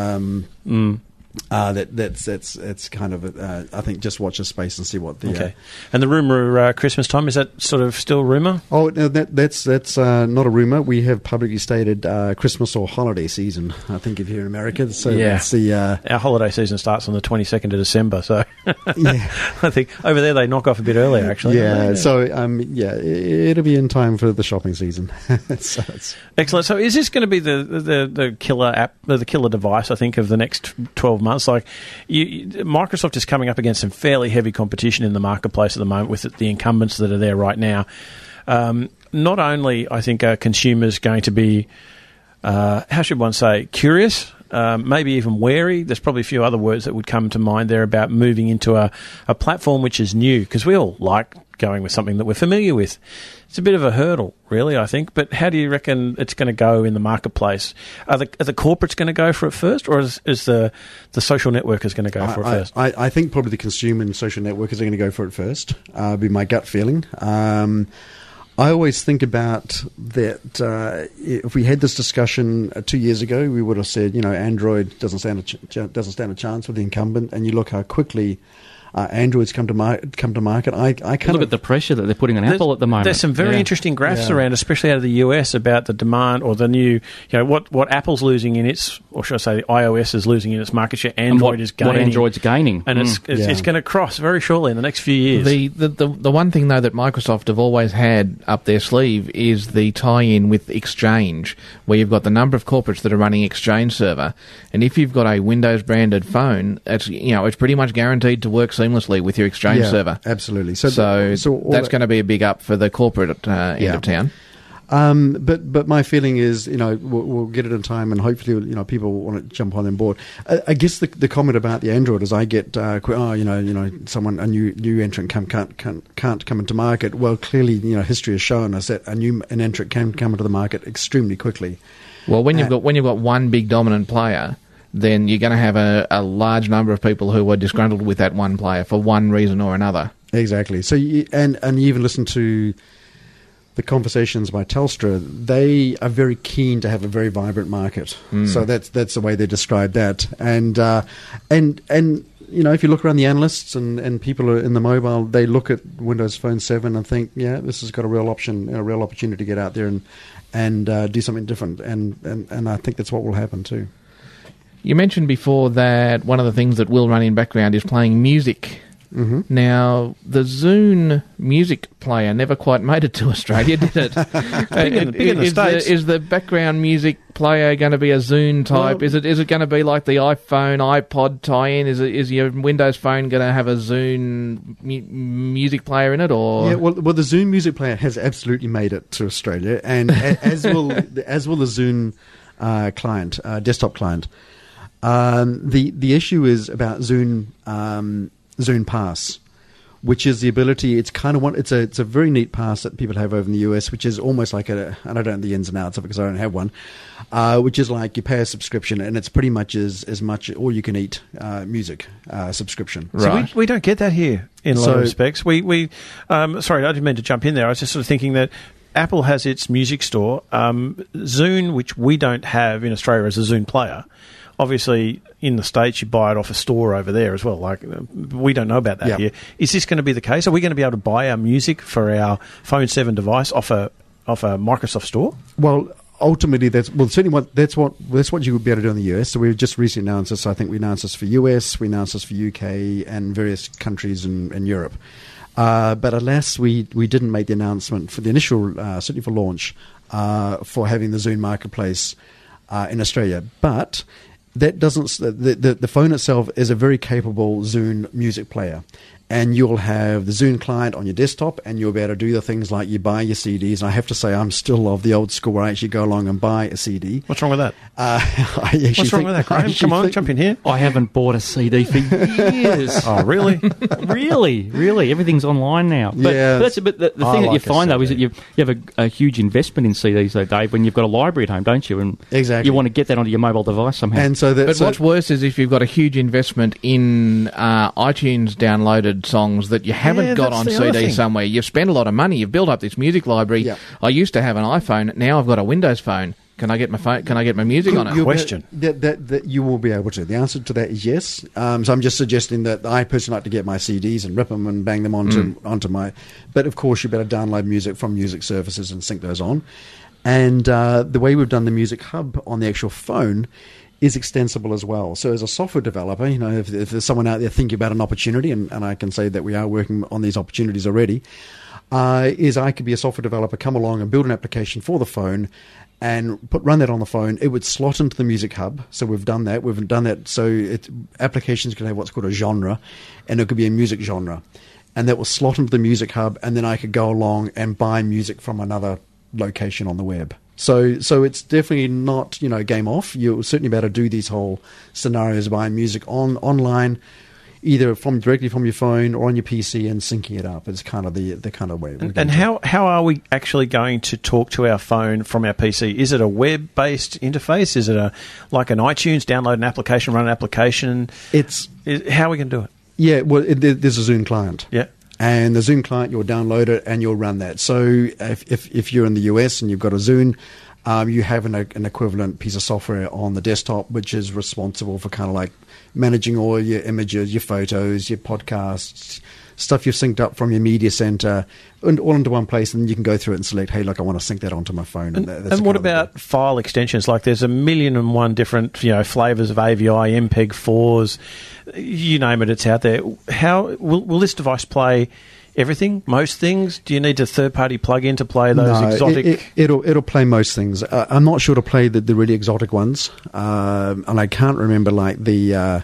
That's kind of I think just watch the space and see what the okay. And the rumour Christmas time, is that sort of still rumour? Oh no, that's not a rumour. We have publicly stated Christmas or holiday season. I think if you're in America, so that's our holiday season starts on the 22nd of December. So I think over there they knock off a bit earlier actually. So it'll be in time for the shopping season. So excellent. So is this going to be the killer app, the killer device? I think of the next 12 months. Like Microsoft is coming up against some fairly heavy competition in the marketplace at the moment with the incumbents that are there right now. Not only, I think, are consumers going to be, how should one say, curious, maybe even wary. There's probably a few other words that would come to mind there about moving into a platform which is new, because we all like going with something that we're familiar with. It's a bit of a hurdle, really, I think. But how do you reckon it's going to go in the marketplace? Are the corporates going to go for it first, or is the social networkers going to go for it first? I think probably the consumer and social networkers are going to go for it first. Be my gut feeling. I always think about that. If we had this discussion 2 years ago, we would have said, Android doesn't stand a chance with the incumbent, and you look how quickly Android's come to market. I kind look at the pressure that they're putting on Apple at the moment. There's some very interesting graphs around, especially out of the US, about the demand or the new, what Apple's losing in its, or should I say, iOS is losing in its market share. Android is gaining. What Android's gaining, and it's going to cross very shortly in the next few years. The one thing though that Microsoft have always had up their sleeve is the tie-in with Exchange, where you've got the number of corporates that are running Exchange server, and if you've got a Windows branded phone, it's pretty much guaranteed to work seamlessly with your Exchange server. Absolutely. So that's going to be a big up for the corporate end of town. But my feeling is, we'll get it in time, and hopefully, people want to jump on board. I guess the comment about the Android is I get, someone, a new entrant can't come into market. Well, clearly, history has shown us that an entrant can come into the market extremely quickly. Well, when you've got one big dominant player, then you're going to have a large number of people who are disgruntled with that one player for one reason or another. Exactly. So, you even listen to the conversations by Telstra. They are very keen to have a very vibrant market. So that's the way they describe that. And if you look around the analysts and people are in the mobile, they look at Windows Phone 7 and think, this has got a real opportunity to get out there and do something different. And I think that's what will happen too. You mentioned before that one of the things that will run in background is playing music Mm-hmm. Now, the Zune music player never quite made it to Australia, did it? Big in the States. Is the background music player going to be a Zune type? Well, is it going to be like the iPhone, iPod tie-in? Is your Windows Phone going to have a Zune music player in it? Or yeah, well, the Zune music player has absolutely made it to Australia, and as will the Zune client, desktop client. The issue is about Zune Pass, which is the ability. It's kind of it's a very neat pass that people have over in the US, which is almost like and I don't know the ins and outs of it because I don't have one, which is like you pay a subscription and it's pretty much as much all you can eat music subscription. Right. So we don't get that here in a lot of respects. We sorry, I didn't mean to jump in there. I was just sort of thinking that Apple has its music store. Zune, which we don't have in Australia as a Zune player. Obviously, in the States, you buy it off a store over there as well. Like, we don't know about that here. Is this going to be the case? Are we going to be able to buy our music for our Phone 7 device off a Microsoft store? Well, ultimately, that's what you would be able to do in the US. So we've just recently announced this. I think we announced this for US, we announced this for UK, and various countries in Europe. But alas, we didn't make the announcement for the initial, certainly for launch, for having the Zune Marketplace in Australia. But that doesn't. The phone itself is a very capable Zune music player, and you'll have the Zune client on your desktop, and you'll be able to do the things like you buy your CDs. And I have to say, I'm still of the old school where I actually go along and buy a CD. What's wrong with that? What's wrong with that, Graham? Come on, jump in here. I haven't bought a CD for years. Oh, really? Really? Everything's online now. But the thing that you find, though, is that you have a huge investment in CDs, though, Dave, when you've got a library at home, don't you? And exactly. You want to get that onto your mobile device somehow. And what's worse is if you've got a huge investment in iTunes downloaded songs that you haven't got on CD somewhere. You've spent a lot of money. You've built up this music library. Yeah. I used to have an iPhone. Now I've got a Windows Phone. Can I get my phone? Can I get my music on it? Question. That you will be able to. The answer to that is yes. So I'm just suggesting that I personally like to get my CDs and rip them and bang them onto my. But of course, you better download music from music services and sync those on. And the way we've done the Music Hub on the actual phone is extensible as well. So as a software developer, if there's someone out there thinking about an opportunity, and I can say that we are working on these opportunities already, is I could be a software developer, come along and build an application for the phone and run that on the phone. It would slot into the Music Hub. So we've done that. So applications can have what's called a genre, and it could be a music genre. And that will slot into the Music Hub, and then I could go along and buy music from another location on the web. So it's definitely not, game off. You'll certainly be able to do these whole scenarios, buying music online, either directly from your phone or on your PC and syncing it up. It's kind of the kind of way. And how are we actually going to talk to our phone from our PC? Is it a web-based interface? Is it like an iTunes, download an application, run an application? How are we going to do it? Yeah, well, there's a Zune client. Yeah. And the Zune client, you'll download it and you'll run that. So if you're in the US and you've got a Zune, you have an equivalent piece of software on the desktop which is responsible for kind of like managing all your images, your photos, your podcasts, stuff you've synced up from your media center, and all into one place, and then you can go through it and select, hey, look, I want to sync that onto my phone. And what about file extensions? Like there's 1,000,001 different flavors of AVI, MPEG-4s, you name it, it's out there. How will this device play everything, most things? Do you need a third-party plug-in to play those exotic? It'll play most things. I'm not sure to play the really exotic ones, and I can't remember like the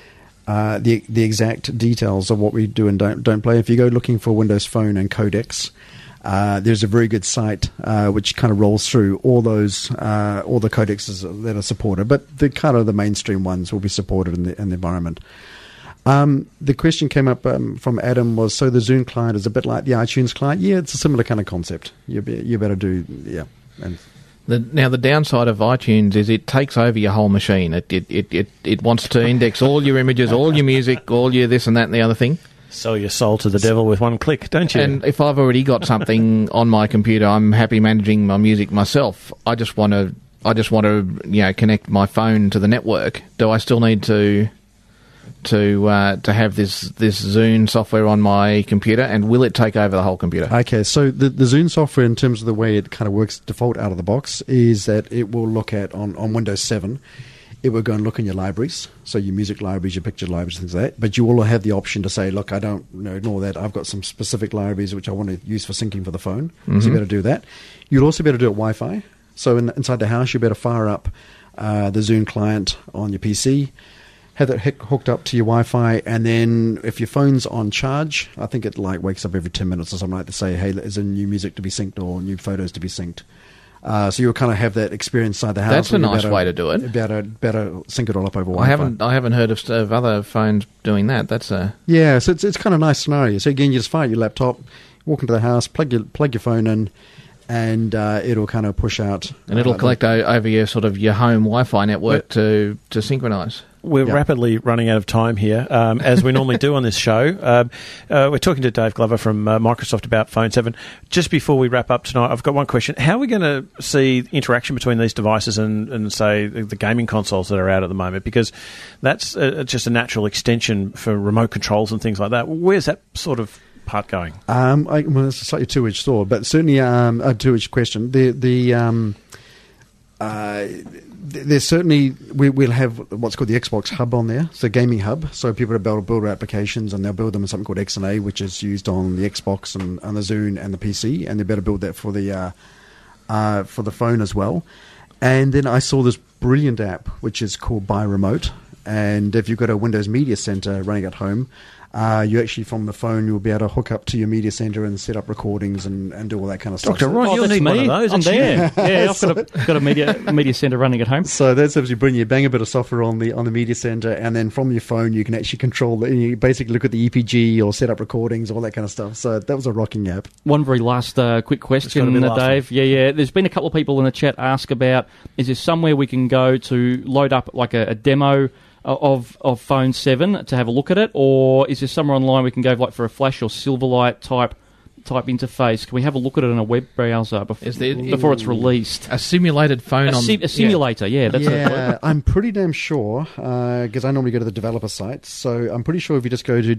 exact details of what we do and don't play. If you go looking for Windows Phone and codecs, there's a very good site which kind of rolls through all the codecs that are supported, but the kind of the mainstream ones will be supported in the environment. The question came up from Adam was, so the Zune client is a bit like the iTunes client? Yeah, it's a similar kind of concept. You better do, yeah. And Now, the downside of iTunes is it takes over your whole machine. It wants to index all your images, all your music, all your this and that and the other thing. Sell your soul to the devil with one click, don't you? And if I've already got something on my computer, I'm happy managing my music myself. I just want to connect my phone to the network. Do I still need to have this Zune software on my computer, and will it take over the whole computer? Okay, so the Zune software, in terms of the way it kind of works default out of the box, is that it will look at on Windows 7. it will go and look in your libraries, so your music libraries, your picture libraries, things like that. But you will have the option to say, look, I don't ignore that. I've got some specific libraries which I want to use for syncing for the phone. So you better do that. You'll also be able to do it Wi-Fi. So inside the house, you better fire up the Zune client on your PC, have that hooked up to your Wi-Fi, and then if your phone's on charge, I think it like wakes up every 10 minutes or something like to say, hey, is there new music to be synced or new photos to be synced? So you'll kind of have that experience inside the house. That's a nice way to do it. Better sync it all up over Wi-Fi. I haven't heard of other phones doing that. That's a so it's kind of a nice scenario. So again, you just fire your laptop, walk into the house, plug your phone in, and it'll kind of push out. And it'll collect over your your home Wi-Fi network to synchronise. We're rapidly running out of time here, as we normally do on this show. We're talking to Dave Glover from Microsoft about Phone 7. Just before we wrap up tonight, I've got one question. How are we going to see interaction between these devices and say, the gaming consoles that are out at the moment? Because that's just a natural extension for remote controls and things like that. Where's that sort of part going? Well, it's a slightly two-edged sword, but certainly a two-edged question. There's certainly we'll have what's called the Xbox Hub on there, so gaming hub. So people will be able to build applications, and they'll build them in something called XNA, which is used on the Xbox and the Zune and the PC, and they better build that for the phone as well. And then I saw this brilliant app which is called Buy Remote, and if you've got a Windows Media Center running at home, you actually from the phone you'll be able to hook up to your media center and set up recordings and do all that kind of stuff. Dr. Ron, you'll need one of those. I'm there. Yeah, I've got a media center running at home. So that's obviously brilliant. You bang a bit of software on the media center, and then from your phone you can actually control it. You basically look at the EPG or set up recordings, all that kind of stuff. So that was a rocking app. One very last quick question, Dave. Yeah. There's been a couple of people in the chat ask about, is there somewhere we can go to load up like a demo of Phone 7 to have a look at it, or is there somewhere online we can go like for a Flash or Silverlight type interface? Can we have a look at it in a web browser before it's released? A simulated phone a simulator, that's it. I'm pretty damn sure, because I normally go to the developer sites, so I'm pretty sure if you just go to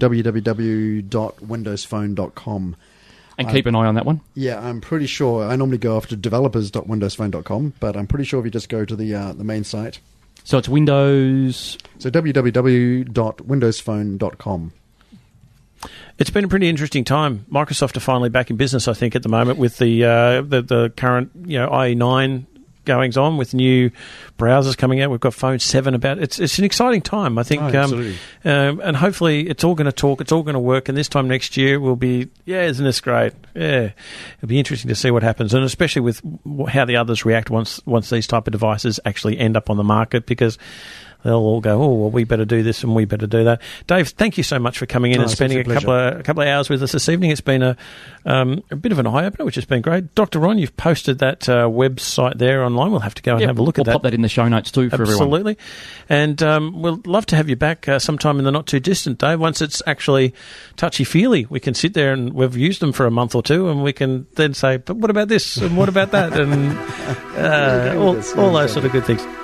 www.windowsphone.com and keep an eye on that one. Yeah, I'm pretty sure. I normally go after developers.windowsphone.com, but I'm pretty sure if you just go to the main site. So it's Windows... So www.windowsphone.com. It's been a pretty interesting time. Microsoft are finally back in business, I think, at the moment with the current IE9 goings on, with new browsers coming out. We've got Phone 7 about. It's an exciting time, I think. Absolutely. And hopefully it's all going to talk, it's all going to work, and this time next year we'll be, isn't this great? Yeah. It'll be interesting to see what happens, and especially with how the others react once these type of devices actually end up on the market, because they'll all go, we better do this and we better do that. Dave, thank you so much for coming in and spending a couple of hours with us this evening. It's been a bit of an eye-opener, which has been great. Dr. Ron, you've posted that website there online. We'll have to go and have a look at that. We'll pop that in the show notes too for everyone. Absolutely. And we'll love to have you back sometime in the not-too-distant day. Once it's actually touchy-feely, we can sit there and we've used them for a month or two, and we can then say, but what about this and what about that? And all those sort of good things.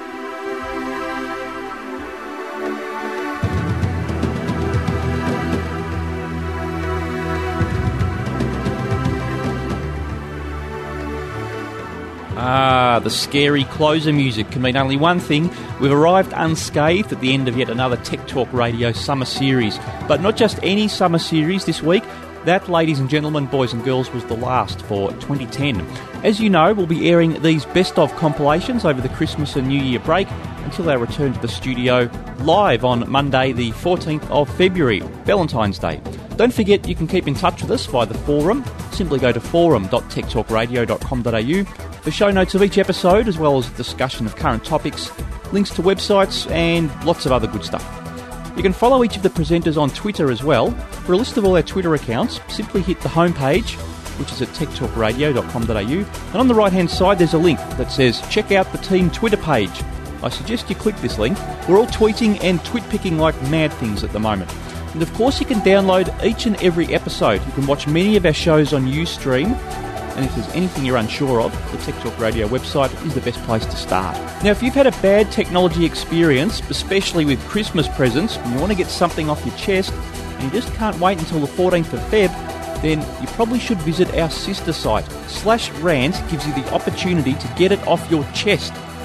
The scary closer music can mean only one thing. We've arrived unscathed at the end of yet another Tech Talk Radio summer series. But not just any summer series this week. That, ladies and gentlemen, boys and girls, was the last for 2010. As you know, we'll be airing these best-of compilations over the Christmas and New Year break until our return to the studio live on Monday the 14th of February, Valentine's Day. Don't forget you can keep in touch with us via the forum. Simply go to forum.techtalkradio.com.au for show notes of each episode, as well as discussion of current topics, links to websites, and lots of other good stuff. You can follow each of the presenters on Twitter as well. For a list of all their Twitter accounts, simply hit the homepage, which is at techtalkradio.com.au, and on the right-hand side there's a link that says, check out the team Twitter page. I suggest you click this link. We're all tweeting and twit-picking like mad things at the moment. And of course you can download each and every episode. You can watch many of our shows on Ustream. And if there's anything you're unsure of, the Tech Talk Radio website is the best place to start. Now, if you've had a bad technology experience, especially with Christmas presents, and you want to get something off your chest, and you just can't wait until the 14th of Feb, then you probably should visit our sister site. /rant gives you the opportunity to get it off your chest.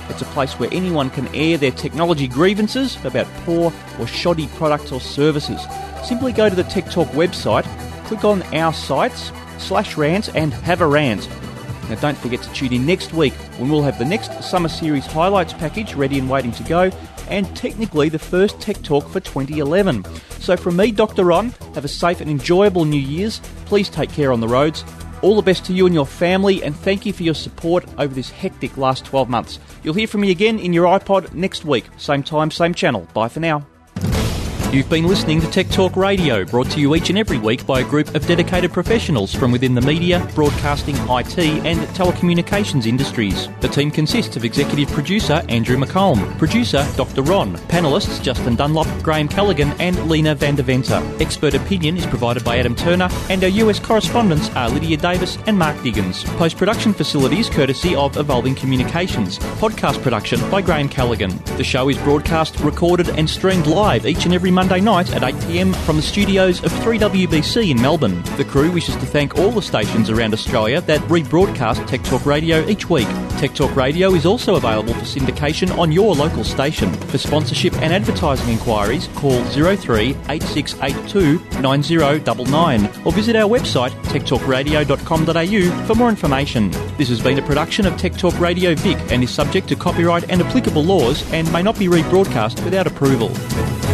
It's a place where anyone can air their technology grievances about poor or shoddy products or services. Simply go to the Tech Talk website, click on Our Sites, /rants and have a rant. Now don't forget to tune in next week when we'll have the next Summer Series highlights package ready and waiting to go, and technically the first Tech Talk for 2011. So from me, Dr. Ron, have a safe and enjoyable New Year's. Please take care on the roads. All the best to you and your family, and thank you for your support over this hectic last 12 months. You'll hear from me again in your iPod next week. Same time, same channel. Bye for now. You've been listening to Tech Talk Radio, brought to you each and every week by a group of dedicated professionals from within the media, broadcasting, IT and telecommunications industries. The team consists of executive producer Andrew McComb, producer Dr. Ron, panellists Justin Dunlop, Graham Callaghan and Lena van der Venter. Expert opinion is provided by Adam Turner, and our US correspondents are Lydia Davis and Mark Diggins. Post-production facilities courtesy of Evolving Communications. Podcast production by Graham Callaghan. The show is broadcast, recorded and streamed live each and every Monday night at 8 p.m. from the studios of 3WBC in Melbourne. The crew wishes to thank all the stations around Australia that rebroadcast Tech Talk Radio each week. Tech Talk Radio is also available for syndication on your local station. For sponsorship and advertising inquiries, call 03 8682 9099 or visit our website techtalkradio.com.au for more information. This has been a production of Tech Talk Radio Vic and is subject to copyright and applicable laws and may not be rebroadcast without approval.